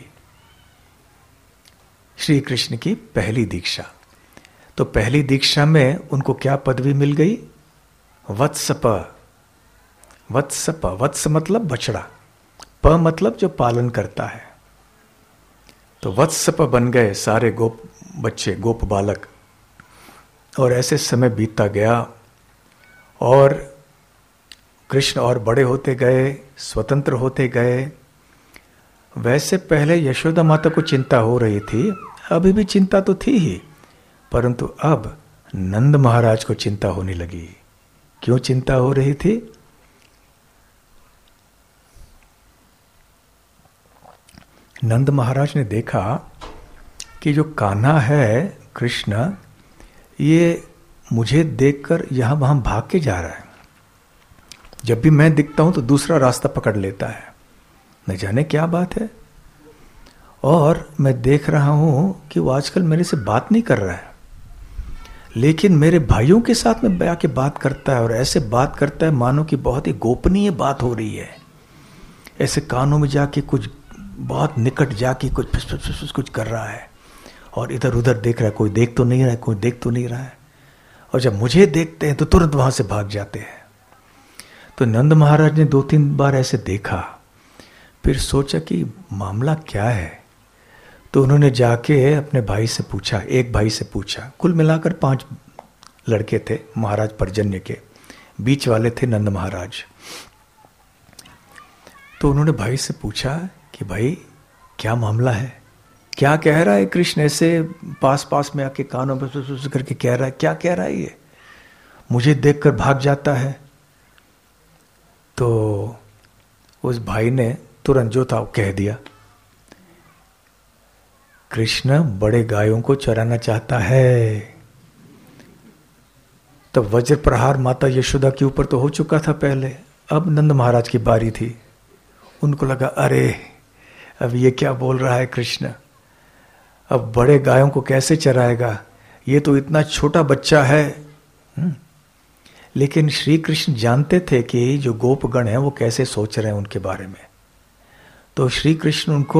S1: श्री कृष्ण की पहली दीक्षा। तो पहली दीक्षा में उनको क्या पदवी मिल गई? वत्सप। वत्सप, वत्स मतलब बछड़ा, प मतलब जो पालन करता है। तो वत्सप बन गए सारे गोप बच्चे, गोप बालक। और ऐसे समय बीतता गया और कृष्ण और बड़े होते गए, स्वतंत्र होते गए। वैसे पहले यशोदा माता को चिंता हो रही थी, अभी भी चिंता तो थी ही, परंतु अब नंद महाराज को चिंता होने लगी। क्यों चिंता हो रही थी? नंद महाराज ने देखा कि जो कान्हा है कृष्ण, ये मुझे देखकर यहां वहां भाग के जा रहा है। जब भी मैं दिखता हूं तो दूसरा रास्ता पकड़ लेता है, न जाने क्या बात है। और मैं देख रहा हूं कि वो आजकल मेरे से बात नहीं कर रहा है, लेकिन मेरे भाइयों के साथ में आके बात करता है, और ऐसे बात करता है मानो कि बहुत ही गोपनीय बात हो रही है। ऐसे कानों में जाके कुछ बहुत निकट जाके कुछ फुस फुस फुस कुछ कर रहा है, और इधर उधर देख रहा है, कोई देख तो नहीं रहा है, कोई देख तो नहीं रहा है। और जब मुझे देखते हैं तो तुरंत वहां से भाग जाते हैं। तो नंद महाराज ने 2-3 बार ऐसे देखा, फिर सोचा कि मामला क्या है। तो उन्होंने जाके अपने भाई से पूछा, एक भाई से पूछा। कुल मिलाकर 5 लड़के थे महाराज पर्जन्य के, बीच वाले थे नंद महाराज। तो उन्होंने भाई से पूछा कि भाई क्या मामला है, क्या कह रहा है कृष्ण, ऐसे पास पास में आके कानों में सुस करके कह रहा है, क्या कह रहा है ये, मुझे देखकर भाग जाता है। तो उस भाई ने तुरंत जो था वो कह दिया, कृष्ण बड़े गायों को चराना चाहता है। तब वज्र प्रहार माता यशोदा के ऊपर तो हो चुका था पहले, अब नंद महाराज की बारी थी। उनको लगा अरे अब ये क्या बोल रहा है कृष्ण, अब बड़े गायों को कैसे चराएगा, ये तो इतना छोटा बच्चा है। लेकिन श्री कृष्ण जानते थे कि जो गोपगण हैं वो कैसे सोच रहे हैं उनके बारे में। तो श्री कृष्ण उनको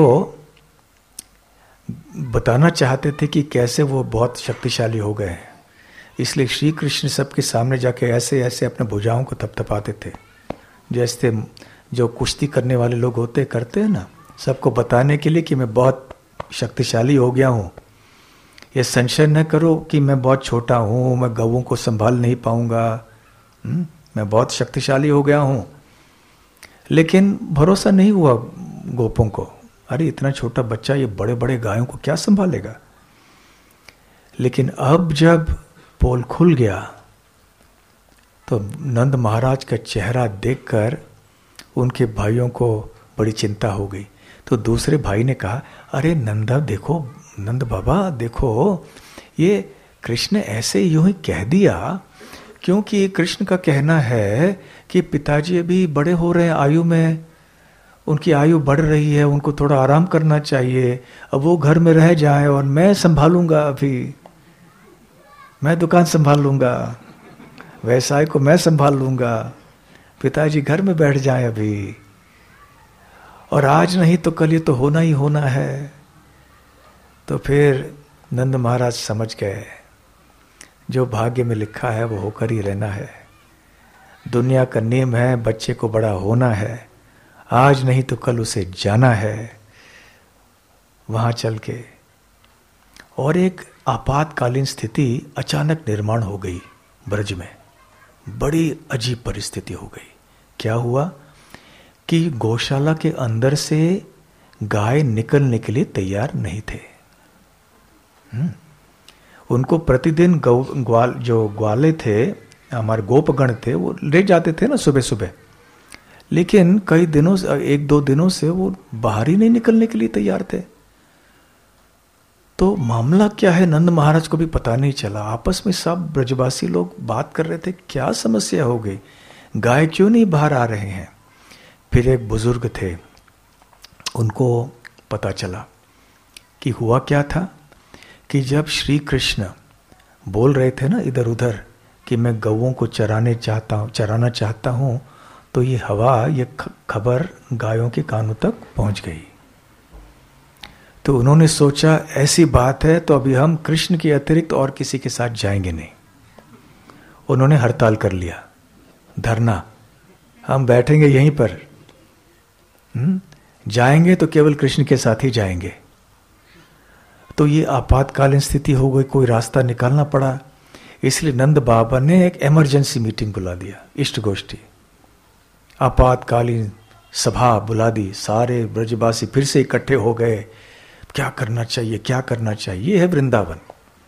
S1: बताना चाहते थे कि कैसे वो बहुत शक्तिशाली हो गए हैं। इसलिए श्री कृष्ण सबके सामने जाके ऐसे ऐसे अपने भुजाओं को थपथपाते थे, जैसे जो कुश्ती करने वाले लोग होते करते हैं ना, सबको बताने के लिए कि मैं बहुत शक्तिशाली हो गया हूँ। ये संशय न करो कि मैं बहुत छोटा हूँ, मैं गौओं को संभाल नहीं पाऊंगा। मैं बहुत शक्तिशाली हो गया हूं। लेकिन भरोसा नहीं हुआ गोपों को, अरे इतना छोटा बच्चा ये बड़े बड़े गायों को क्या संभालेगा। लेकिन अब जब पोल खुल गया तो नंद महाराज का चेहरा देखकर उनके भाइयों को बड़ी चिंता हो गई। तो दूसरे भाई ने कहा, अरे नंदा देखो, नंद बाबा देखो, ये कृष्ण ऐसे यूं ही कह दिया, क्योंकि कृष्ण का कहना है कि पिताजी अभी बड़े हो रहे हैं आयु में, उनकी आयु बढ़ रही है, उनको थोड़ा आराम करना चाहिए। अब वो घर में रह जाएं और मैं संभालूंगा, अभी मैं दुकान संभाल लूंगा, व्यवसाय को मैं संभाल लूंगा, पिताजी घर में बैठ जाएं अभी, और आज नहीं तो कल ये तो होना ही होना है। तो फिर नंद महाराज समझ गए, जो भाग्य में लिखा है वो होकर ही रहना है। दुनिया का नियम है, बच्चे को बड़ा होना है, आज नहीं तो कल उसे जाना है वहां चल के। और एक आपातकालीन स्थिति अचानक निर्माण हो गई ब्रज में, बड़ी अजीब परिस्थिति हो गई। क्या हुआ कि गौशाला के अंदर से गाय निकलने के लिए तैयार नहीं थे। उनको प्रतिदिन जो ग्वाले थे, हमारे गोपगण थे, वो ले जाते थे ना सुबह सुबह, लेकिन कई दिनों से, एक दो दिनों से वो बाहर ही नहीं निकलने के लिए तैयार थे। तो मामला क्या है नंद महाराज को भी पता नहीं चला। आपस में सब ब्रजवासी लोग बात कर रहे थे, क्या समस्या हो गई, गाय क्यों नहीं बाहर आ रहे हैं। फिर एक बुजुर्ग थे, उनको पता चला कि हुआ क्या था, कि जब श्री कृष्ण बोल रहे थे ना इधर उधर कि मैं गौओं को चराना चाहता हूं, तो ये हवा, ये खबर गायों के कानों तक पहुंच गई। तो उन्होंने सोचा ऐसी बात है तो अभी हम कृष्ण के अतिरिक्त और किसी के साथ जाएंगे नहीं। उन्होंने हड़ताल कर लिया, धरना, हम बैठेंगे यहीं पर, जाएंगे तो केवल कृष्ण के साथ ही जाएंगे। तो ये आपातकालीन स्थिति हो गई, कोई रास्ता निकालना पड़ा। इसलिए नंद बाबा ने एक इमरजेंसी मीटिंग बुला दिया, इष्ट गोष्ठी, आपातकालीन सभा बुला दी। सारे ब्रजवासी फिर से इकट्ठे हो गए, क्या करना चाहिए, क्या करना चाहिए। ये है वृंदावन।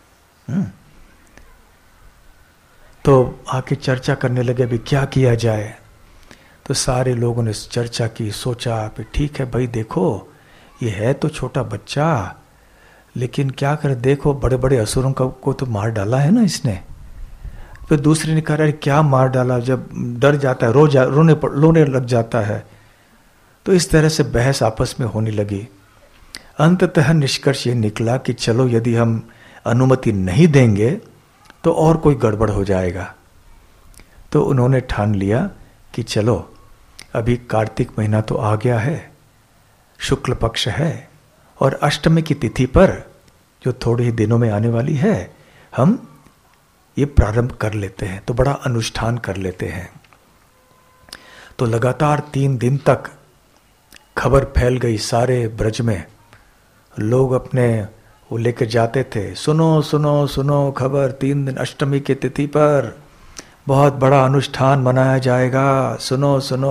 S1: तो आके चर्चा करने लगे भी क्या किया जाए। तो सारे लोगों ने चर्चा की, सोचा कि ठीक है भाई, देखो ये है तो छोटा बच्चा, लेकिन क्या करे, देखो बड़े बड़े असुरों को तो मार डाला है ना इसने। फिर दूसरे ने कहा, क्या मार डाला, जब डर जाता है रोने लग जाता है। तो इस तरह से बहस आपस में होने लगी। अंततः निष्कर्ष ये निकला कि चलो यदि हम अनुमति नहीं देंगे तो और कोई गड़बड़ हो जाएगा। तो उन्होंने ठान लिया कि चलो अभी कार्तिक महीना तो आ गया है, शुक्ल पक्ष है, और अष्टमी की तिथि पर जो थोड़े ही दिनों में आने वाली है, हम ये प्रारंभ कर लेते हैं, तो बड़ा अनुष्ठान कर लेते हैं। तो लगातार 3 दिन तक खबर फैल गई सारे ब्रज में। लोग अपने वो लेकर जाते थे, सुनो सुनो सुनो खबर, 3 दिन अष्टमी की तिथि पर बहुत बड़ा अनुष्ठान मनाया जाएगा, सुनो सुनो।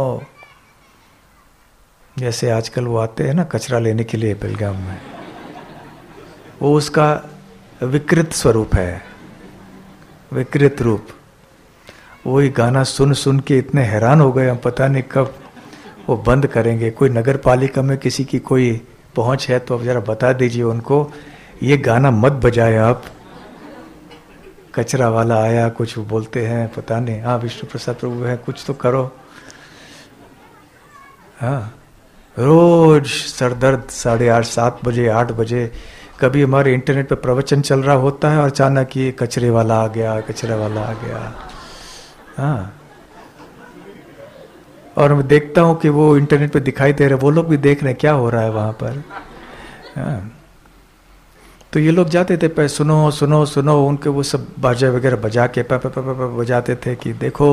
S1: जैसे आजकल वो आते हैं ना कचरा लेने के लिए बेलगाम में, वो उसका विकृत स्वरूप है, विकृत रूप। वही गाना सुन सुन के इतने हैरान हो गए हम, पता नहीं कब वो बंद करेंगे। कोई नगर पालिका में किसी की कोई पहुंच है तो अब जरा बता दीजिए उनको, ये गाना मत बजाए आप। कचरा वाला आया, कुछ बोलते हैं पता नहीं, हाँ विष्णु प्रसाद प्रभु है, कुछ तो करो। हाँ, रोज सरदर्द 8:30 7 बजे 8 बजे कभी हमारे इंटरनेट पे प्रवचन चल रहा होता है और अचानक ये कचरे वाला आ गया, कचरा वाला आ गया। हाँ, और मैं देखता हूँ कि वो इंटरनेट पे दिखाई दे रहे, वो लोग भी देख रहे हैं क्या हो रहा है वहां पर। हाँ, तो ये लोग जाते थे पे सुनो सुनो सुनो, उनके वो सब बाजा वगैरह बजा के बजाते थे कि देखो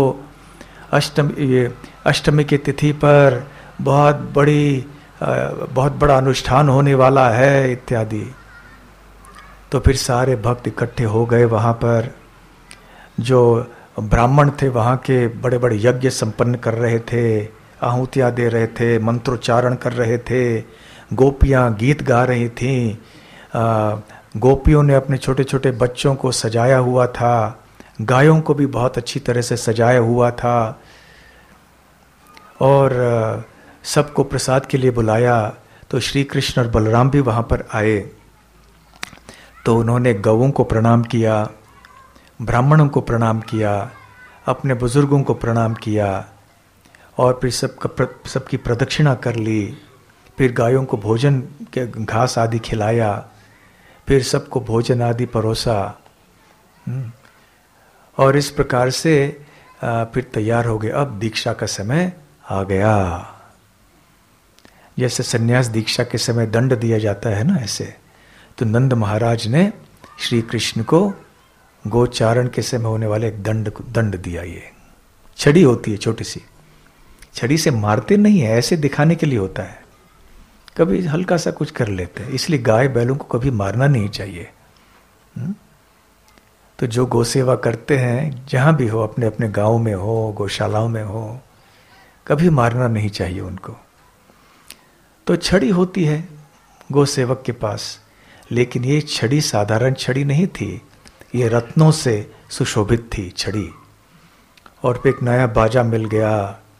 S1: अष्टमी की तिथि पर बहुत बड़ा अनुष्ठान होने वाला है इत्यादि। तो फिर सारे भक्त इकट्ठे हो गए वहां पर। जो ब्राह्मण थे वहाँ के, बड़े बड़े यज्ञ संपन्न कर रहे थे, आहुतियाँ दे रहे थे, मंत्रोच्चारण कर रहे थे, गोपियाँ गीत गा रही थीं, गोपियों ने अपने छोटे छोटे बच्चों को सजाया हुआ था, गायों को भी बहुत अच्छी तरह से सजाया हुआ था, और सबको प्रसाद के लिए बुलाया। तो श्री कृष्ण और बलराम भी वहाँ पर आए। तो उन्होंने गौओं को प्रणाम किया, ब्राह्मणों को प्रणाम किया, अपने बुजुर्गों को प्रणाम किया, और फिर सबकी प्रदक्षिणा कर ली। फिर गायों को भोजन के घास आदि खिलाया, फिर सबको भोजन आदि परोसा, और इस प्रकार से फिर तैयार हो गए। अब दीक्षा का समय आ गया। जैसे सन्यास दीक्षा के समय दंड दिया जाता है ना, ऐसे तो नंद महाराज ने श्री कृष्ण को गोचारण के समय होने वाले एक दंड दिया। ये छड़ी होती है छोटी सी, छड़ी से मारते नहीं है, ऐसे दिखाने के लिए होता है, कभी हल्का सा कुछ कर लेते हैं। इसलिए गाय बैलों को कभी मारना नहीं चाहिए। तो जो गौ सेवा करते हैं जहां भी हो, अपने अपने गांव में हो, गौशालाओं में हो, कभी मारना नहीं चाहिए उनको। तो छड़ी होती है गौ सेवक के पास, लेकिन ये छड़ी साधारण छड़ी नहीं थी, ये रत्नों से सुशोभित थी छड़ी। और फिर एक नया बाजा मिल गया,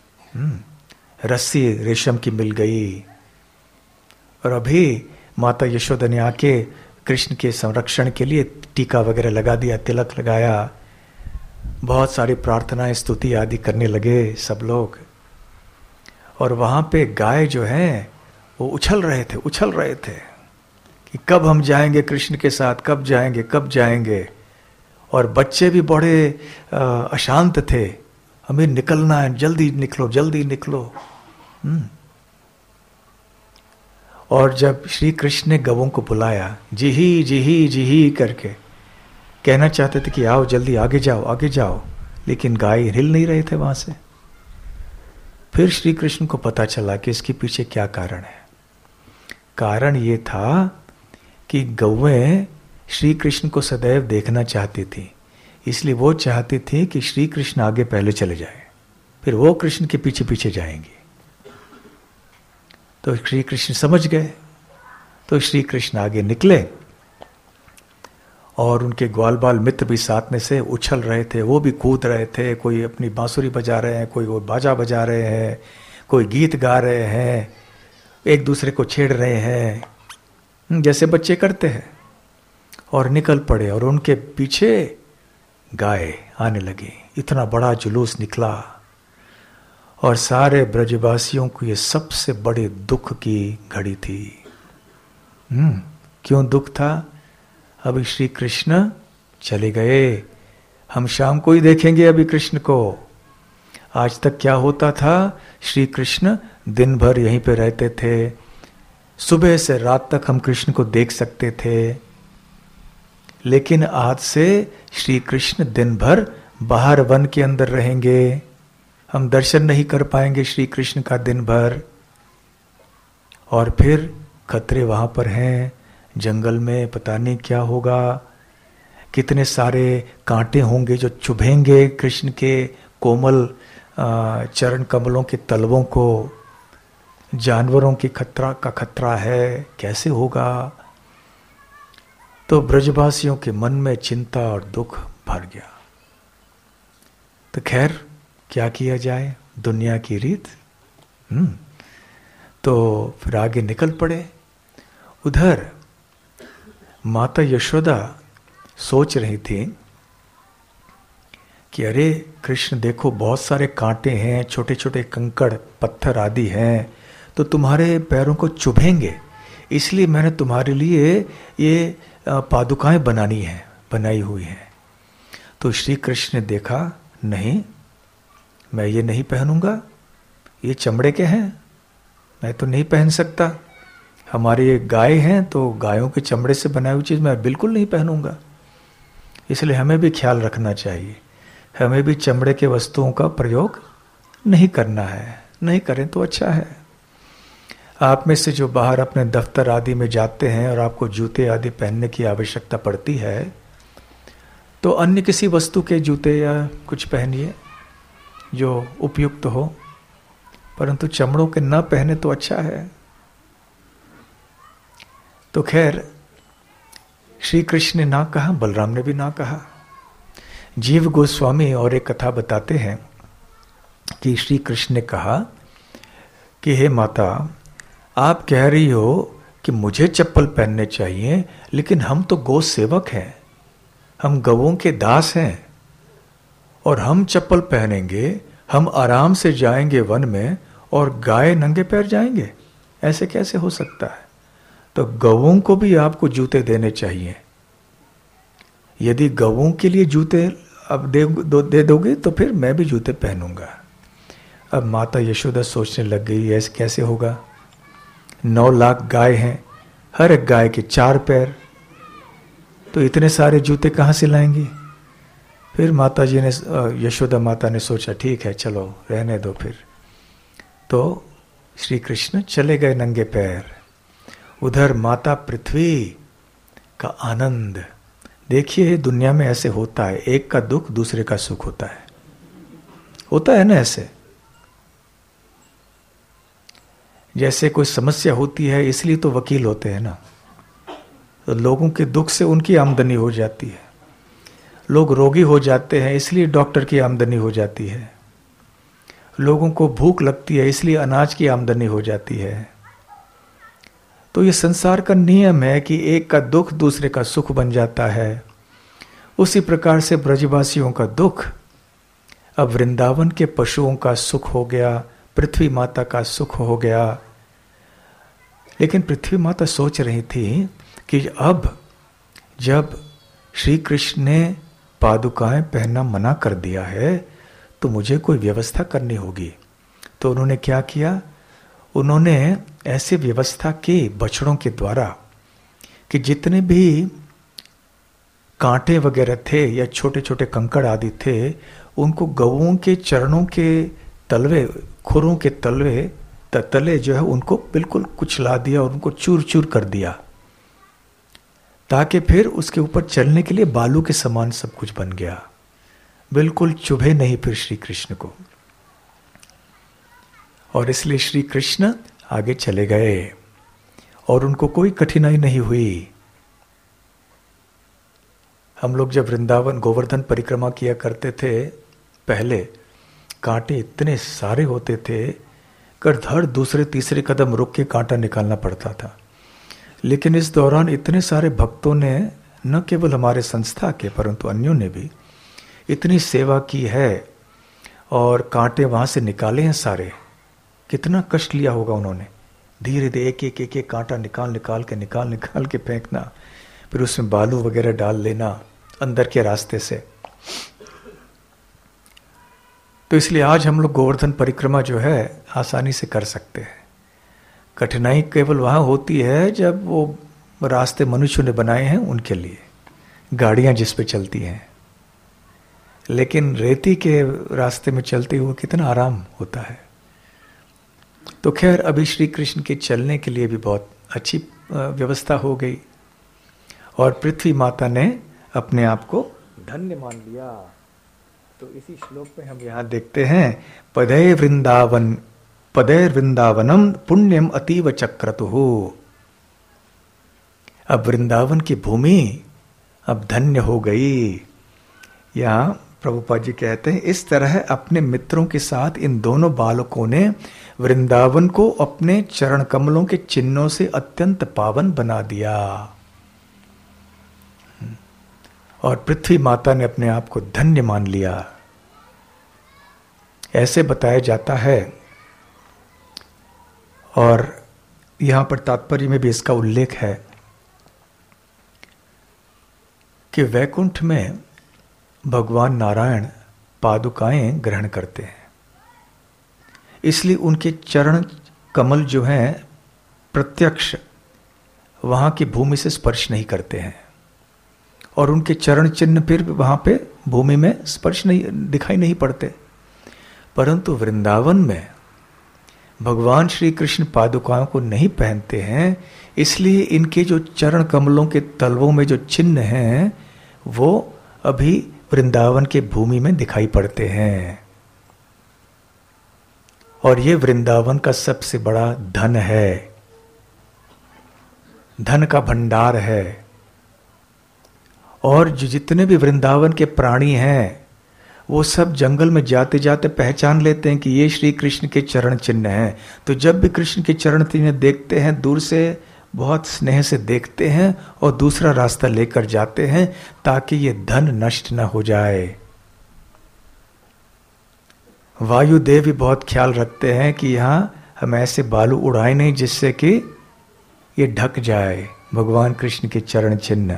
S1: रस्सी रेशम की मिल गई। और अभी माता यशोदा ने आके कृष्ण के संरक्षण के लिए टीका वगैरह लगा दिया, तिलक लगाया, बहुत सारी प्रार्थनाएं स्तुति आदि करने लगे सब लोग। और वहां पे गाय जो है वो उछल रहे थे कि कब हम जाएंगे कृष्ण के साथ, कब जाएंगे। और बच्चे भी बड़े अशांत थे, हमें निकलना है, जल्दी निकलो। और जब श्री कृष्ण ने गवों को बुलाया, जी करके कहना चाहते थे कि आओ जल्दी आगे जाओ, लेकिन गाय हिल नहीं रहे थे वहां से। फिर श्री कृष्ण को पता चला कि इसके पीछे क्या कारण है। कारण ये था कि गौएं श्री कृष्ण को सदैव देखना चाहती थी, इसलिए वो चाहती थी कि श्री कृष्ण आगे पहले चले जाए, फिर वो कृष्ण के पीछे पीछे जाएंगे। तो श्री कृष्ण समझ गए, तो श्री कृष्ण आगे निकले, और उनके ग्वाल बाल मित्र भी साथ में से उछल रहे थे, वो भी कूद रहे थे, कोई अपनी बांसुरी बजा रहे हैं, कोई वो बाजा बजा रहे हैं, कोई गीत गा रहे हैं, एक दूसरे को छेड़ रहे हैं जैसे बच्चे करते हैं। और निकल पड़े, और उनके पीछे गाय आने लगी। इतना बड़ा जुलूस निकला, और सारे ब्रजवासियों को ये सबसे बड़े दुख की घड़ी थी। क्यों दुख था? अभी श्री कृष्ण चले गए, हम शाम को ही देखेंगे अभी कृष्ण को। आज तक क्या होता था, श्री कृष्ण दिन भर यहीं पे रहते थे, सुबह से रात तक हम कृष्ण को देख सकते थे। लेकिन आज से श्री कृष्ण दिन भर बाहर वन के अंदर रहेंगे, हम दर्शन नहीं कर पाएंगे श्री कृष्ण का दिन भर। और फिर खतरे वहां पर हैं, जंगल में पता नहीं क्या होगा, कितने सारे कांटे होंगे जो चुभेंगे कृष्ण के कोमल चरण कमलों के तलवों को, जानवरों की खतरा है, कैसे होगा। तो ब्रजवासियों के मन में चिंता और दुख भर गया। तो खैर क्या किया जाए, दुनिया की रीत। तो फिर आगे निकल पड़े। उधर माता यशोदा सोच रही थी कि अरे कृष्ण देखो, बहुत सारे कांटे हैं, छोटे छोटे कंकड़ पत्थर आदि हैं, तो तुम्हारे पैरों को चुभेंगे, इसलिए मैंने तुम्हारे लिए ये पादुकाएं बनाई हुई हैं। तो श्री कृष्ण ने देखा, नहीं, मैं ये नहीं पहनूंगा, ये चमड़े के हैं, मैं तो नहीं पहन सकता। हमारे गाय हैं तो गायों के चमड़े से बनाई हुई चीज मैं बिल्कुल नहीं पहनूंगा। इसलिए हमें भी ख्याल रखना चाहिए, हमें भी चमड़े के वस्तुओं का प्रयोग नहीं करना है, नहीं करें तो अच्छा है। आप में से जो बाहर अपने दफ्तर आदि में जाते हैं और आपको जूते आदि पहनने की आवश्यकता पड़ती है, तो अन्य किसी वस्तु के जूते या कुछ पहनिए जो उपयुक्त हो, परंतु चमड़ों के न पहने तो अच्छा है। तो खैर श्री कृष्ण ने ना कहा, बलराम ने भी ना कहा। जीव गोस्वामी और एक कथा बताते हैं कि श्री कृष्ण ने कहा कि हे माता, आप कह रही हो कि मुझे चप्पल पहनने चाहिए, लेकिन हम तो गौ सेवक हैं, हम गवों के दास हैं, और हम चप्पल पहनेंगे, हम आराम से जाएंगे वन में और गाय नंगे पैर जाएंगे, ऐसे कैसे हो सकता है? तो गवों को भी आपको जूते देने चाहिए। यदि गवों के लिए जूते अब दे दोगे तो फिर मैं भी जूते पहनूंगा। अब माता यशोदा सोचने लग गई, ऐसे कैसे होगा? 9 लाख गाय हैं, हर एक गाय के 4 पैर, तो इतने सारे जूते कहाँ से लाएंगी? फिर माता जी ने, यशोदा माता ने सोचा ठीक है चलो रहने दो फिर। तो श्री कृष्ण चले गए नंगे पैर। उधर माता पृथ्वी का आनंद देखिए, दुनिया में ऐसे होता है, एक का दुख दूसरे का सुख होता है ना। ऐसे जैसे कोई समस्या होती है इसलिए तो वकील होते हैं ना, तो लोगों के दुख से उनकी आमदनी हो जाती है। लोग रोगी हो जाते हैं इसलिए डॉक्टर की आमदनी हो जाती है। लोगों को भूख लगती है इसलिए अनाज की आमदनी हो जाती है। तो ये संसार का नियम है कि एक का दुख दूसरे का सुख बन जाता है। उसी प्रकार से ब्रजवासियों का दुख अब वृंदावन के पशुओं का सुख हो गया, पृथ्वी माता का सुख हो गया। लेकिन पृथ्वी माता सोच रही थी कि अब जब श्री कृष्ण ने पादुकाएं पहनना मना कर दिया है तो मुझे कोई व्यवस्था करनी होगी। तो उन्होंने क्या किया? उन्होंने ऐसे व्यवस्था की बछड़ों के द्वारा कि जितने भी कांटे वगैरह थे या छोटे छोटे कंकड़ आदि थे, उनको गौओं के चरणों के तलवे, खुरों के तले जो है उनको बिल्कुल कुचला दिया और उनको चूर चूर कर दिया, ताकि फिर उसके ऊपर चलने के लिए बालू के समान सब कुछ बन गया। बिल्कुल चुभे नहीं फिर श्री कृष्ण को। और इसलिए श्री कृष्ण आगे चले गए और उनको कोई कठिनाई नहीं हुई। हम लोग जब वृंदावन गोवर्धन परिक्रमा किया करते थे, पहले कांटे इतने सारे होते थे, धड़ दूसरे तीसरे कदम रुक के कांटा निकालना पड़ता था। लेकिन इस दौरान इतने सारे भक्तों ने, न केवल हमारे संस्था के परंतु अन्यों ने भी इतनी सेवा की है और कांटे वहां से निकाले हैं सारे। कितना कष्ट लिया होगा उन्होंने, धीरे धीरे एक कांटा निकाल के फेंकना, फिर उसमें बालू वगैरह डाल लेना अंदर के रास्ते से। तो इसलिए आज हम लोग गोवर्धन परिक्रमा जो है आसानी से कर सकते हैं। कठिनाई केवल वहां होती है जब वो रास्ते मनुष्य ने बनाए हैं उनके लिए, गाड़ियां जिस पे चलती हैं। लेकिन रेती के रास्ते में चलते हुए कितना आराम होता है। तो खैर अभी श्री कृष्ण के चलने के लिए भी बहुत अच्छी व्यवस्था हो गई और पृथ्वी माता ने अपने आप को धन्य मान लिया। तो इसी श्लोक में हम यहाँ देखते हैं, पदैर वृंदावनम पुण्यम अतीव चक्रतुः। अब वृंदावन की भूमि अब धन्य हो गई। यहाँ प्रभुपाद जी कहते हैं, इस तरह अपने मित्रों के साथ इन दोनों बालकों ने वृंदावन को अपने चरण कमलों के चिन्हों से अत्यंत पावन बना दिया। और पृथ्वी माता ने अपने आप को धन्य मान लिया। ऐसे बताया जाता है और यहां पर तात्पर्य में भी इसका उल्लेख है कि वैकुंठ में भगवान नारायण पादुकाएं ग्रहण करते हैं, इसलिए उनके चरण कमल जो हैं प्रत्यक्ष वहां की भूमि से स्पर्श नहीं करते हैं और उनके चरण चिन्ह फिर वहां पे भूमि में स्पर्श नहीं दिखाई नहीं पड़ते। परंतु वृंदावन में भगवान श्री कृष्ण पादुकाओं को नहीं पहनते हैं, इसलिए इनके जो चरण कमलों के तलवों में जो चिन्ह हैं वो अभी वृंदावन के भूमि में दिखाई पड़ते हैं। और ये वृंदावन का सबसे बड़ा धन है, धन का भंडार है। और जो जितने भी वृंदावन के प्राणी हैं वो सब जंगल में जाते जाते पहचान लेते हैं कि ये श्री कृष्ण के चरण चिन्ह हैं। तो जब भी कृष्ण के चरण चिन्ह देखते हैं दूर से बहुत स्नेह से देखते हैं और दूसरा रास्ता लेकर जाते हैं ताकि ये धन नष्ट न हो जाए। वायुदेव भी बहुत ख्याल रखते हैं कि यहाँ हम ऐसे बालू उड़ाए नहीं जिससे कि ये ढक जाए भगवान कृष्ण के चरण चिन्ह।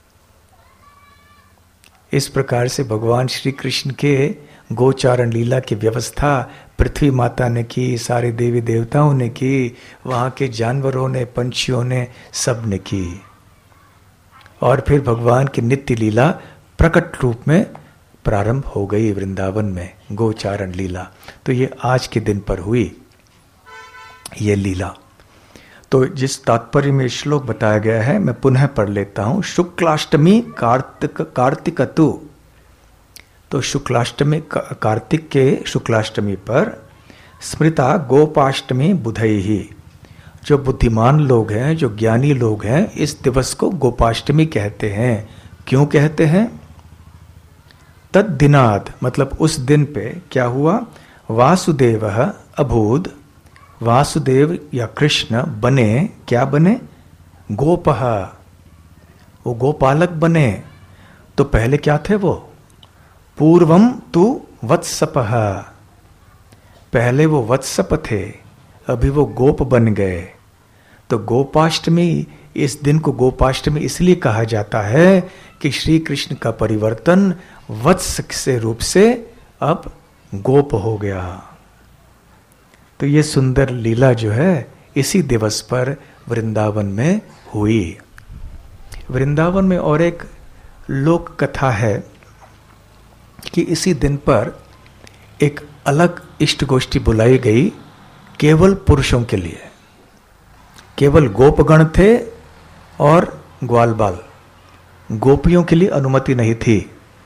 S1: इस प्रकार से भगवान श्री कृष्ण के गोचारण लीला की व्यवस्था पृथ्वी माता ने की, सारे देवी देवताओं ने की, वहाँ के जानवरों ने, पंछियों ने, सब ने की। और फिर भगवान की नित्य लीला प्रकट रूप में प्रारंभ हो गई वृंदावन में, गोचारण लीला। तो ये आज के दिन पर हुई ये लीला। तो जिस तात्पर्य में श्लोक बताया गया है मैं पुनः पढ़ लेता हूं। शुक्लाष्टमी कार्तिकतु, तो शुक्लाष्टमी कार्तिक के शुक्लाष्टमी पर स्मृता गोपाष्टमी बुधैहि, जो बुद्धिमान लोग हैं, जो ज्ञानी लोग हैं, इस दिवस को गोपाष्टमी कहते हैं। क्यों कहते हैं? तद दिनाद, मतलब उस दिन पे क्या हुआ? वासुदेव अभूद, वासुदेव या कृष्ण बने, क्या बने? गोपः, वो गोपालक बने। तो पहले क्या थे वो? पूर्वम तु वत्सपः, पहले वो वत्सप थे, अभी वो गोप बन गए। तो गोपाष्टमी, इस दिन को गोपाष्टमी इसलिए कहा जाता है कि श्री कृष्ण का परिवर्तन वत्स से रूप से अब गोप हो गया। तो ये सुंदर लीला जो है इसी दिवस पर वृंदावन में हुई। वृंदावन में और एक लोक कथा है कि इसी दिन पर एक अलग इष्ट गोष्ठी बुलाई गई केवल पुरुषों के लिए। केवल गोपगण थे और ग्वाल बाल, गोपियों के लिए अनुमति नहीं थी।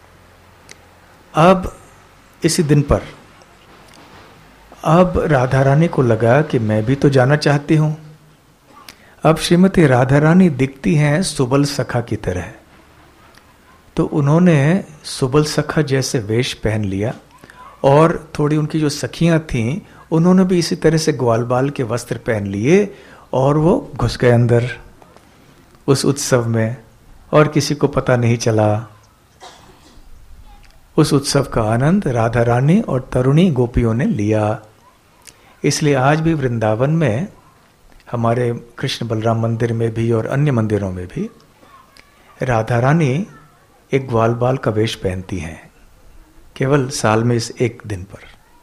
S1: अब इसी दिन पर अब राधा रानी को लगा कि मैं भी तो जाना चाहती हूं। अब श्रीमती राधा रानी दिखती हैं सुबल सखा की तरह, तो उन्होंने सुबल सखा जैसे वेश पहन लिया और थोड़ी उनकी जो सखियां थीं उन्होंने भी इसी तरह से ग्वाल बाल के वस्त्र पहन लिए और वो घुस गए अंदर उस उत्सव में और किसी को पता नहीं चला। उस उत्सव का आनंद राधा रानी और तरुणी गोपियों ने लिया। इसलिए आज भी वृंदावन में, हमारे कृष्ण बलराम मंदिर में भी और अन्य मंदिरों में भी राधा रानी एक ग्वाल बाल का वेश पहनती हैं, केवल साल में इस एक दिन पर।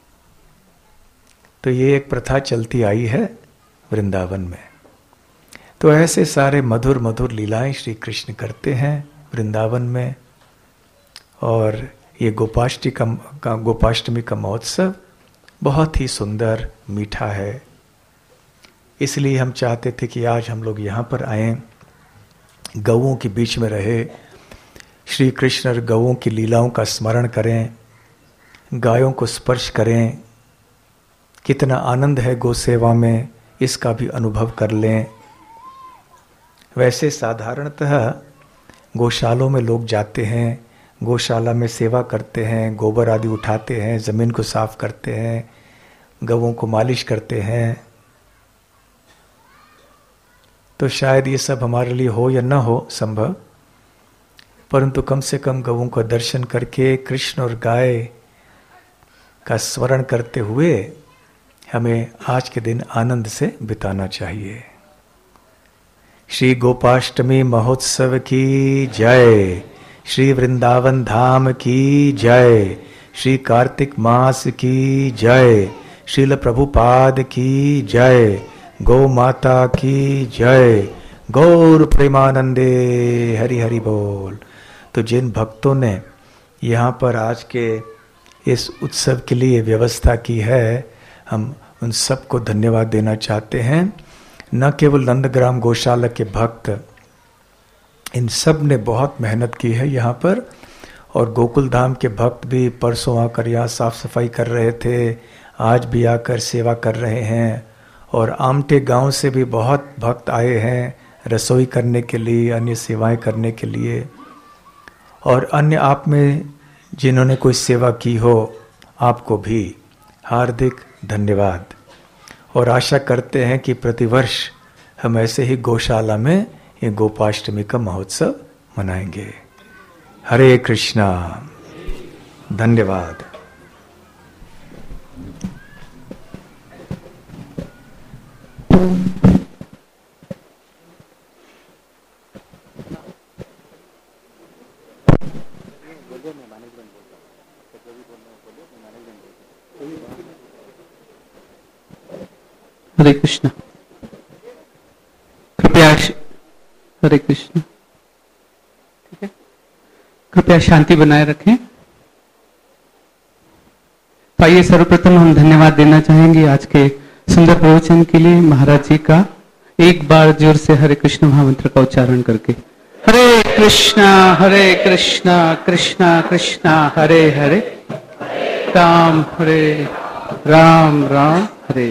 S1: तो ये एक प्रथा चलती आई है वृंदावन में। तो ऐसे सारे मधुर मधुर लीलाएं श्री कृष्ण करते हैं वृंदावन में। और ये गोपाष्टमी का महोत्सव बहुत ही सुंदर मीठा है। इसलिए हम चाहते थे कि आज हम लोग यहाँ पर आएं, गौओं के बीच में रहे, श्री कृष्ण और गौओं की लीलाओं का स्मरण करें, गायों को स्पर्श करें। कितना आनंद है गौ सेवा में, इसका भी अनुभव कर लें। वैसे साधारणतः गौशालों में लोग जाते हैं, गौशाला में सेवा करते हैं, गोबर आदि उठाते हैं, जमीन को साफ करते हैं, गौओं को मालिश करते हैं। तो शायद ये सब हमारे लिए हो या न हो संभव, परंतु कम से कम गौओं का दर्शन करके कृष्ण और गाय का स्मरण करते हुए हमें आज के दिन आनंद से बिताना चाहिए। श्री गोपाष्टमी महोत्सव की जय, श्री वृंदावन धाम की जय, श्री कार्तिक मास की जय, श्रील प्रभुपाद की जय, गौ माता की जय, गौर प्रेमानंदे, हरि हरि बोल। तो जिन भक्तों ने यहाँ पर आज के इस उत्सव के लिए व्यवस्था की है, हम उन सबको धन्यवाद देना चाहते हैं। न केवल नंदग्राम गौशाला के भक्त, इन सब ने बहुत मेहनत की है यहाँ पर, और गोकुल धाम के भक्त भी परसों आकर यहाँ साफ सफाई कर रहे थे, आज भी आकर सेवा कर रहे हैं। और आमटे गांव से भी बहुत भक्त आए हैं रसोई करने के लिए, अन्य सेवाएं करने के लिए। और अन्य आप में जिन्होंने कोई सेवा की हो, आपको भी हार्दिक धन्यवाद। और आशा करते हैं कि प्रतिवर्ष हम ऐसे ही गौशाला में ये गोपाष्टमी का महोत्सव मनाएंगे। हरे कृष्णा, धन्यवाद।
S2: हरे कृष्णा। कृपया हरे कृष्णा। ठीक है, कृपया शांति बनाए रखें। तो आइए सर्वप्रथम हम धन्यवाद देना चाहेंगे आज के सुंदर प्रवचन के लिए महाराज जी का। एक बार जोर से हरे कृष्ण महामंत्र का उच्चारण करके हरे कृष्णा कृष्णा कृष्णा हरे हरे, राम हरे राम राम हरे।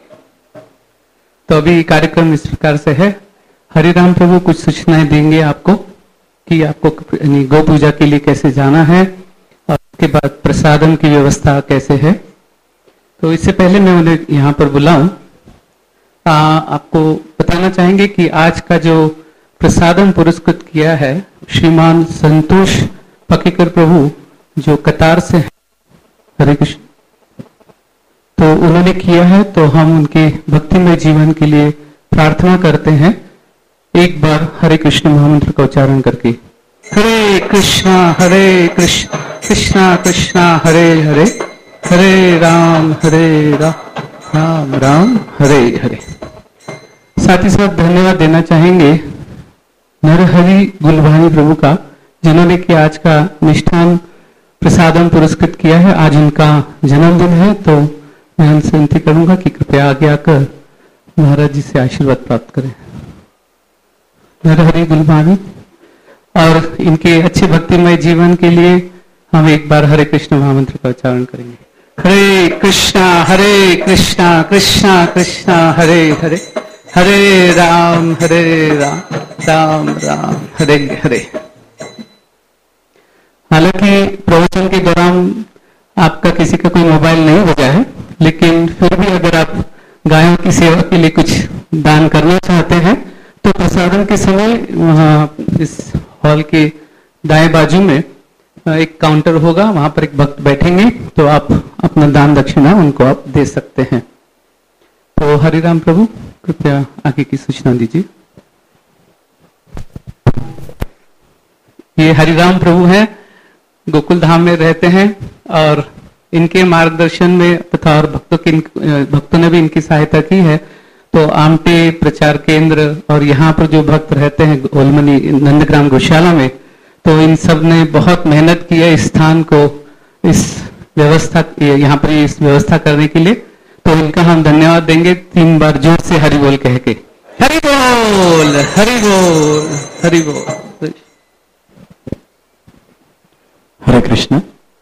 S2: तो अभी कार्यक्रम इस प्रकार से है, हरि राम प्रभु कुछ सूचनाएं देंगे आपको कि आपको गौ पूजा के लिए कैसे जाना है और उसके बाद प्रसादम की व्यवस्था कैसे है। तो इससे पहले मैं उन्हें यहाँ पर बुलाऊं, आपको बताना चाहेंगे कि आज का जो प्रसादम पुरस्कृत किया है श्रीमान संतोष पकीकर प्रभु, जो कतार से है, हरे कृष्ण, तो उन्होंने किया है। तो हम उनके भक्तिमय जीवन के लिए प्रार्थना करते हैं। एक बार हरे कृष्ण महामंत्र का उच्चारण करके हरे कृष्णा कृष्णा कृष्णा हरे हरे, हरे राम राम राम हरे हरे। साथ ही साथ धन्यवाद देना चाहेंगे नरहरि गुलभानी प्रभु का, जिन्होंने कि आज का मिष्ठान प्रसादम पुरस्कृत किया है। आज उनका जन्मदिन है, तो मैं उनसे विनती करूंगा कि कृपया आगे आकर महाराज जी से आशीर्वाद प्राप्त करें। नरहरि गुलभानी और इनके अच्छे भक्तिमय जीवन के लिए हम एक बार हरे कृष्ण महामंत्र का उच्चारण करेंगे। हरे कृष्णा कृष्णा कृष्णा हरे हरे, हरे राम राम राम हरे हरे। हालांकि प्रवचन के दौरान आपका किसी का कोई मोबाइल नहीं बजा है, लेकिन फिर भी अगर आप गायों की सेवा के लिए कुछ दान करना चाहते हैं तो प्रसादन के समय वहाँ इस हॉल के दाएं बाजू में एक काउंटर होगा, वहां पर एक भक्त बैठेंगे, तो आप अपना दान दक्षिणा उनको आप दे सकते हैं। तो हरिराम प्रभु कृपया आगे की सूचना दीजिए। ये हरिराम प्रभु हैं, गोकुल धाम में रहते हैं और इनके मार्गदर्शन में तथा और भक्तों ने भी इनकी सहायता की है। तो आमटे प्रचार केंद्र और यहाँ पर जो भक्त रहते हैं ओलमनी नंदग्राम गौशाला में, तो इन सब ने बहुत मेहनत की है इस स्थान को, इस व्यवस्था यहाँ पर इस व्यवस्था करने के लिए। तो इनका हम धन्यवाद देंगे 3 बार जोर से हरि बोल कह के। हरि बोल हरि बोल हरि बोल।
S3: हरे कृष्ण।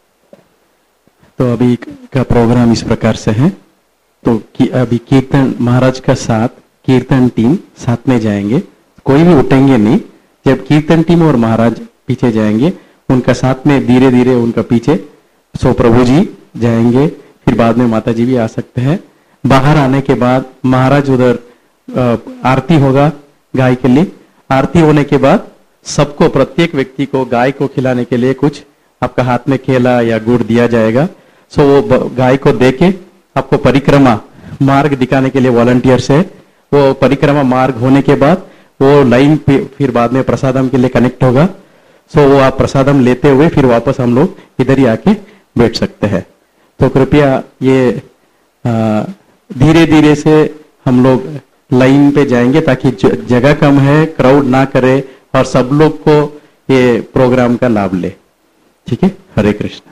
S3: तो अभी का प्रोग्राम इस प्रकार से है, तो अभी कीर्तन महाराज का साथ कीर्तन टीम साथ में जाएंगे, कोई भी उठेंगे नहीं। जब कीर्तन टीम और महाराज पीछे जाएंगे, उनका साथ में धीरे धीरे उनका पीछे सो प्रभु जी जाएंगे, फिर बाद में माता जी भी आ सकते हैं। बाहर आने के बाद महाराज उधर आरती होगा गाय के लिए। आरती होने के बाद सबको, प्रत्येक व्यक्ति को गाय को खिलाने के लिए कुछ आपका हाथ में केला या गुड़ दिया जाएगा। सो वो गाय को देके आपको परिक्रमा मार्ग दिखाने के लिए वॉलंटियर्स है, वो परिक्रमा मार्ग होने के बाद वो लाइन पे फिर बाद में प्रसादम के लिए कनेक्ट होगा। सो वो आप प्रसादम लेते हुए फिर वापस हम लोग इधर ही आके बैठ सकते हैं। तो कृपया ये धीरे धीरे से हम लोग लाइन पे जाएंगे ताकि जगह कम है, क्राउड ना करे और सब लोग को ये प्रोग्राम का लाभ ले। ठीक है, हरे कृष्ण।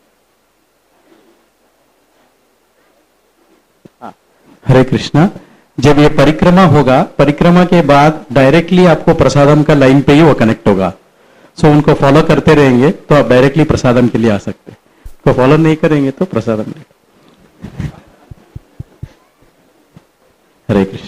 S3: हरे कृष्णा। जब ये परिक्रमा होगा, परिक्रमा के बाद डायरेक्टली आपको प्रसादम का लाइन पे ही वो कनेक्ट होगा। सो उनको फॉलो करते रहेंगे तो आप डायरेक्टली प्रसादम के लिए आ सकते हैं। तो फॉलो नहीं करेंगे तो प्रसादम नहीं। हरे Krishna.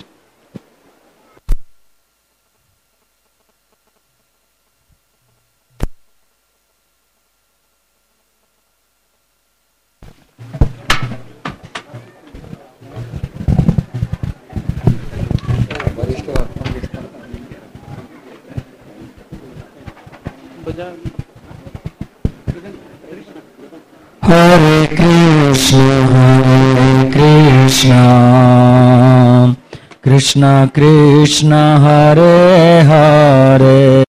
S4: Hare Krishna, Krishna Krishna, Hare Hare.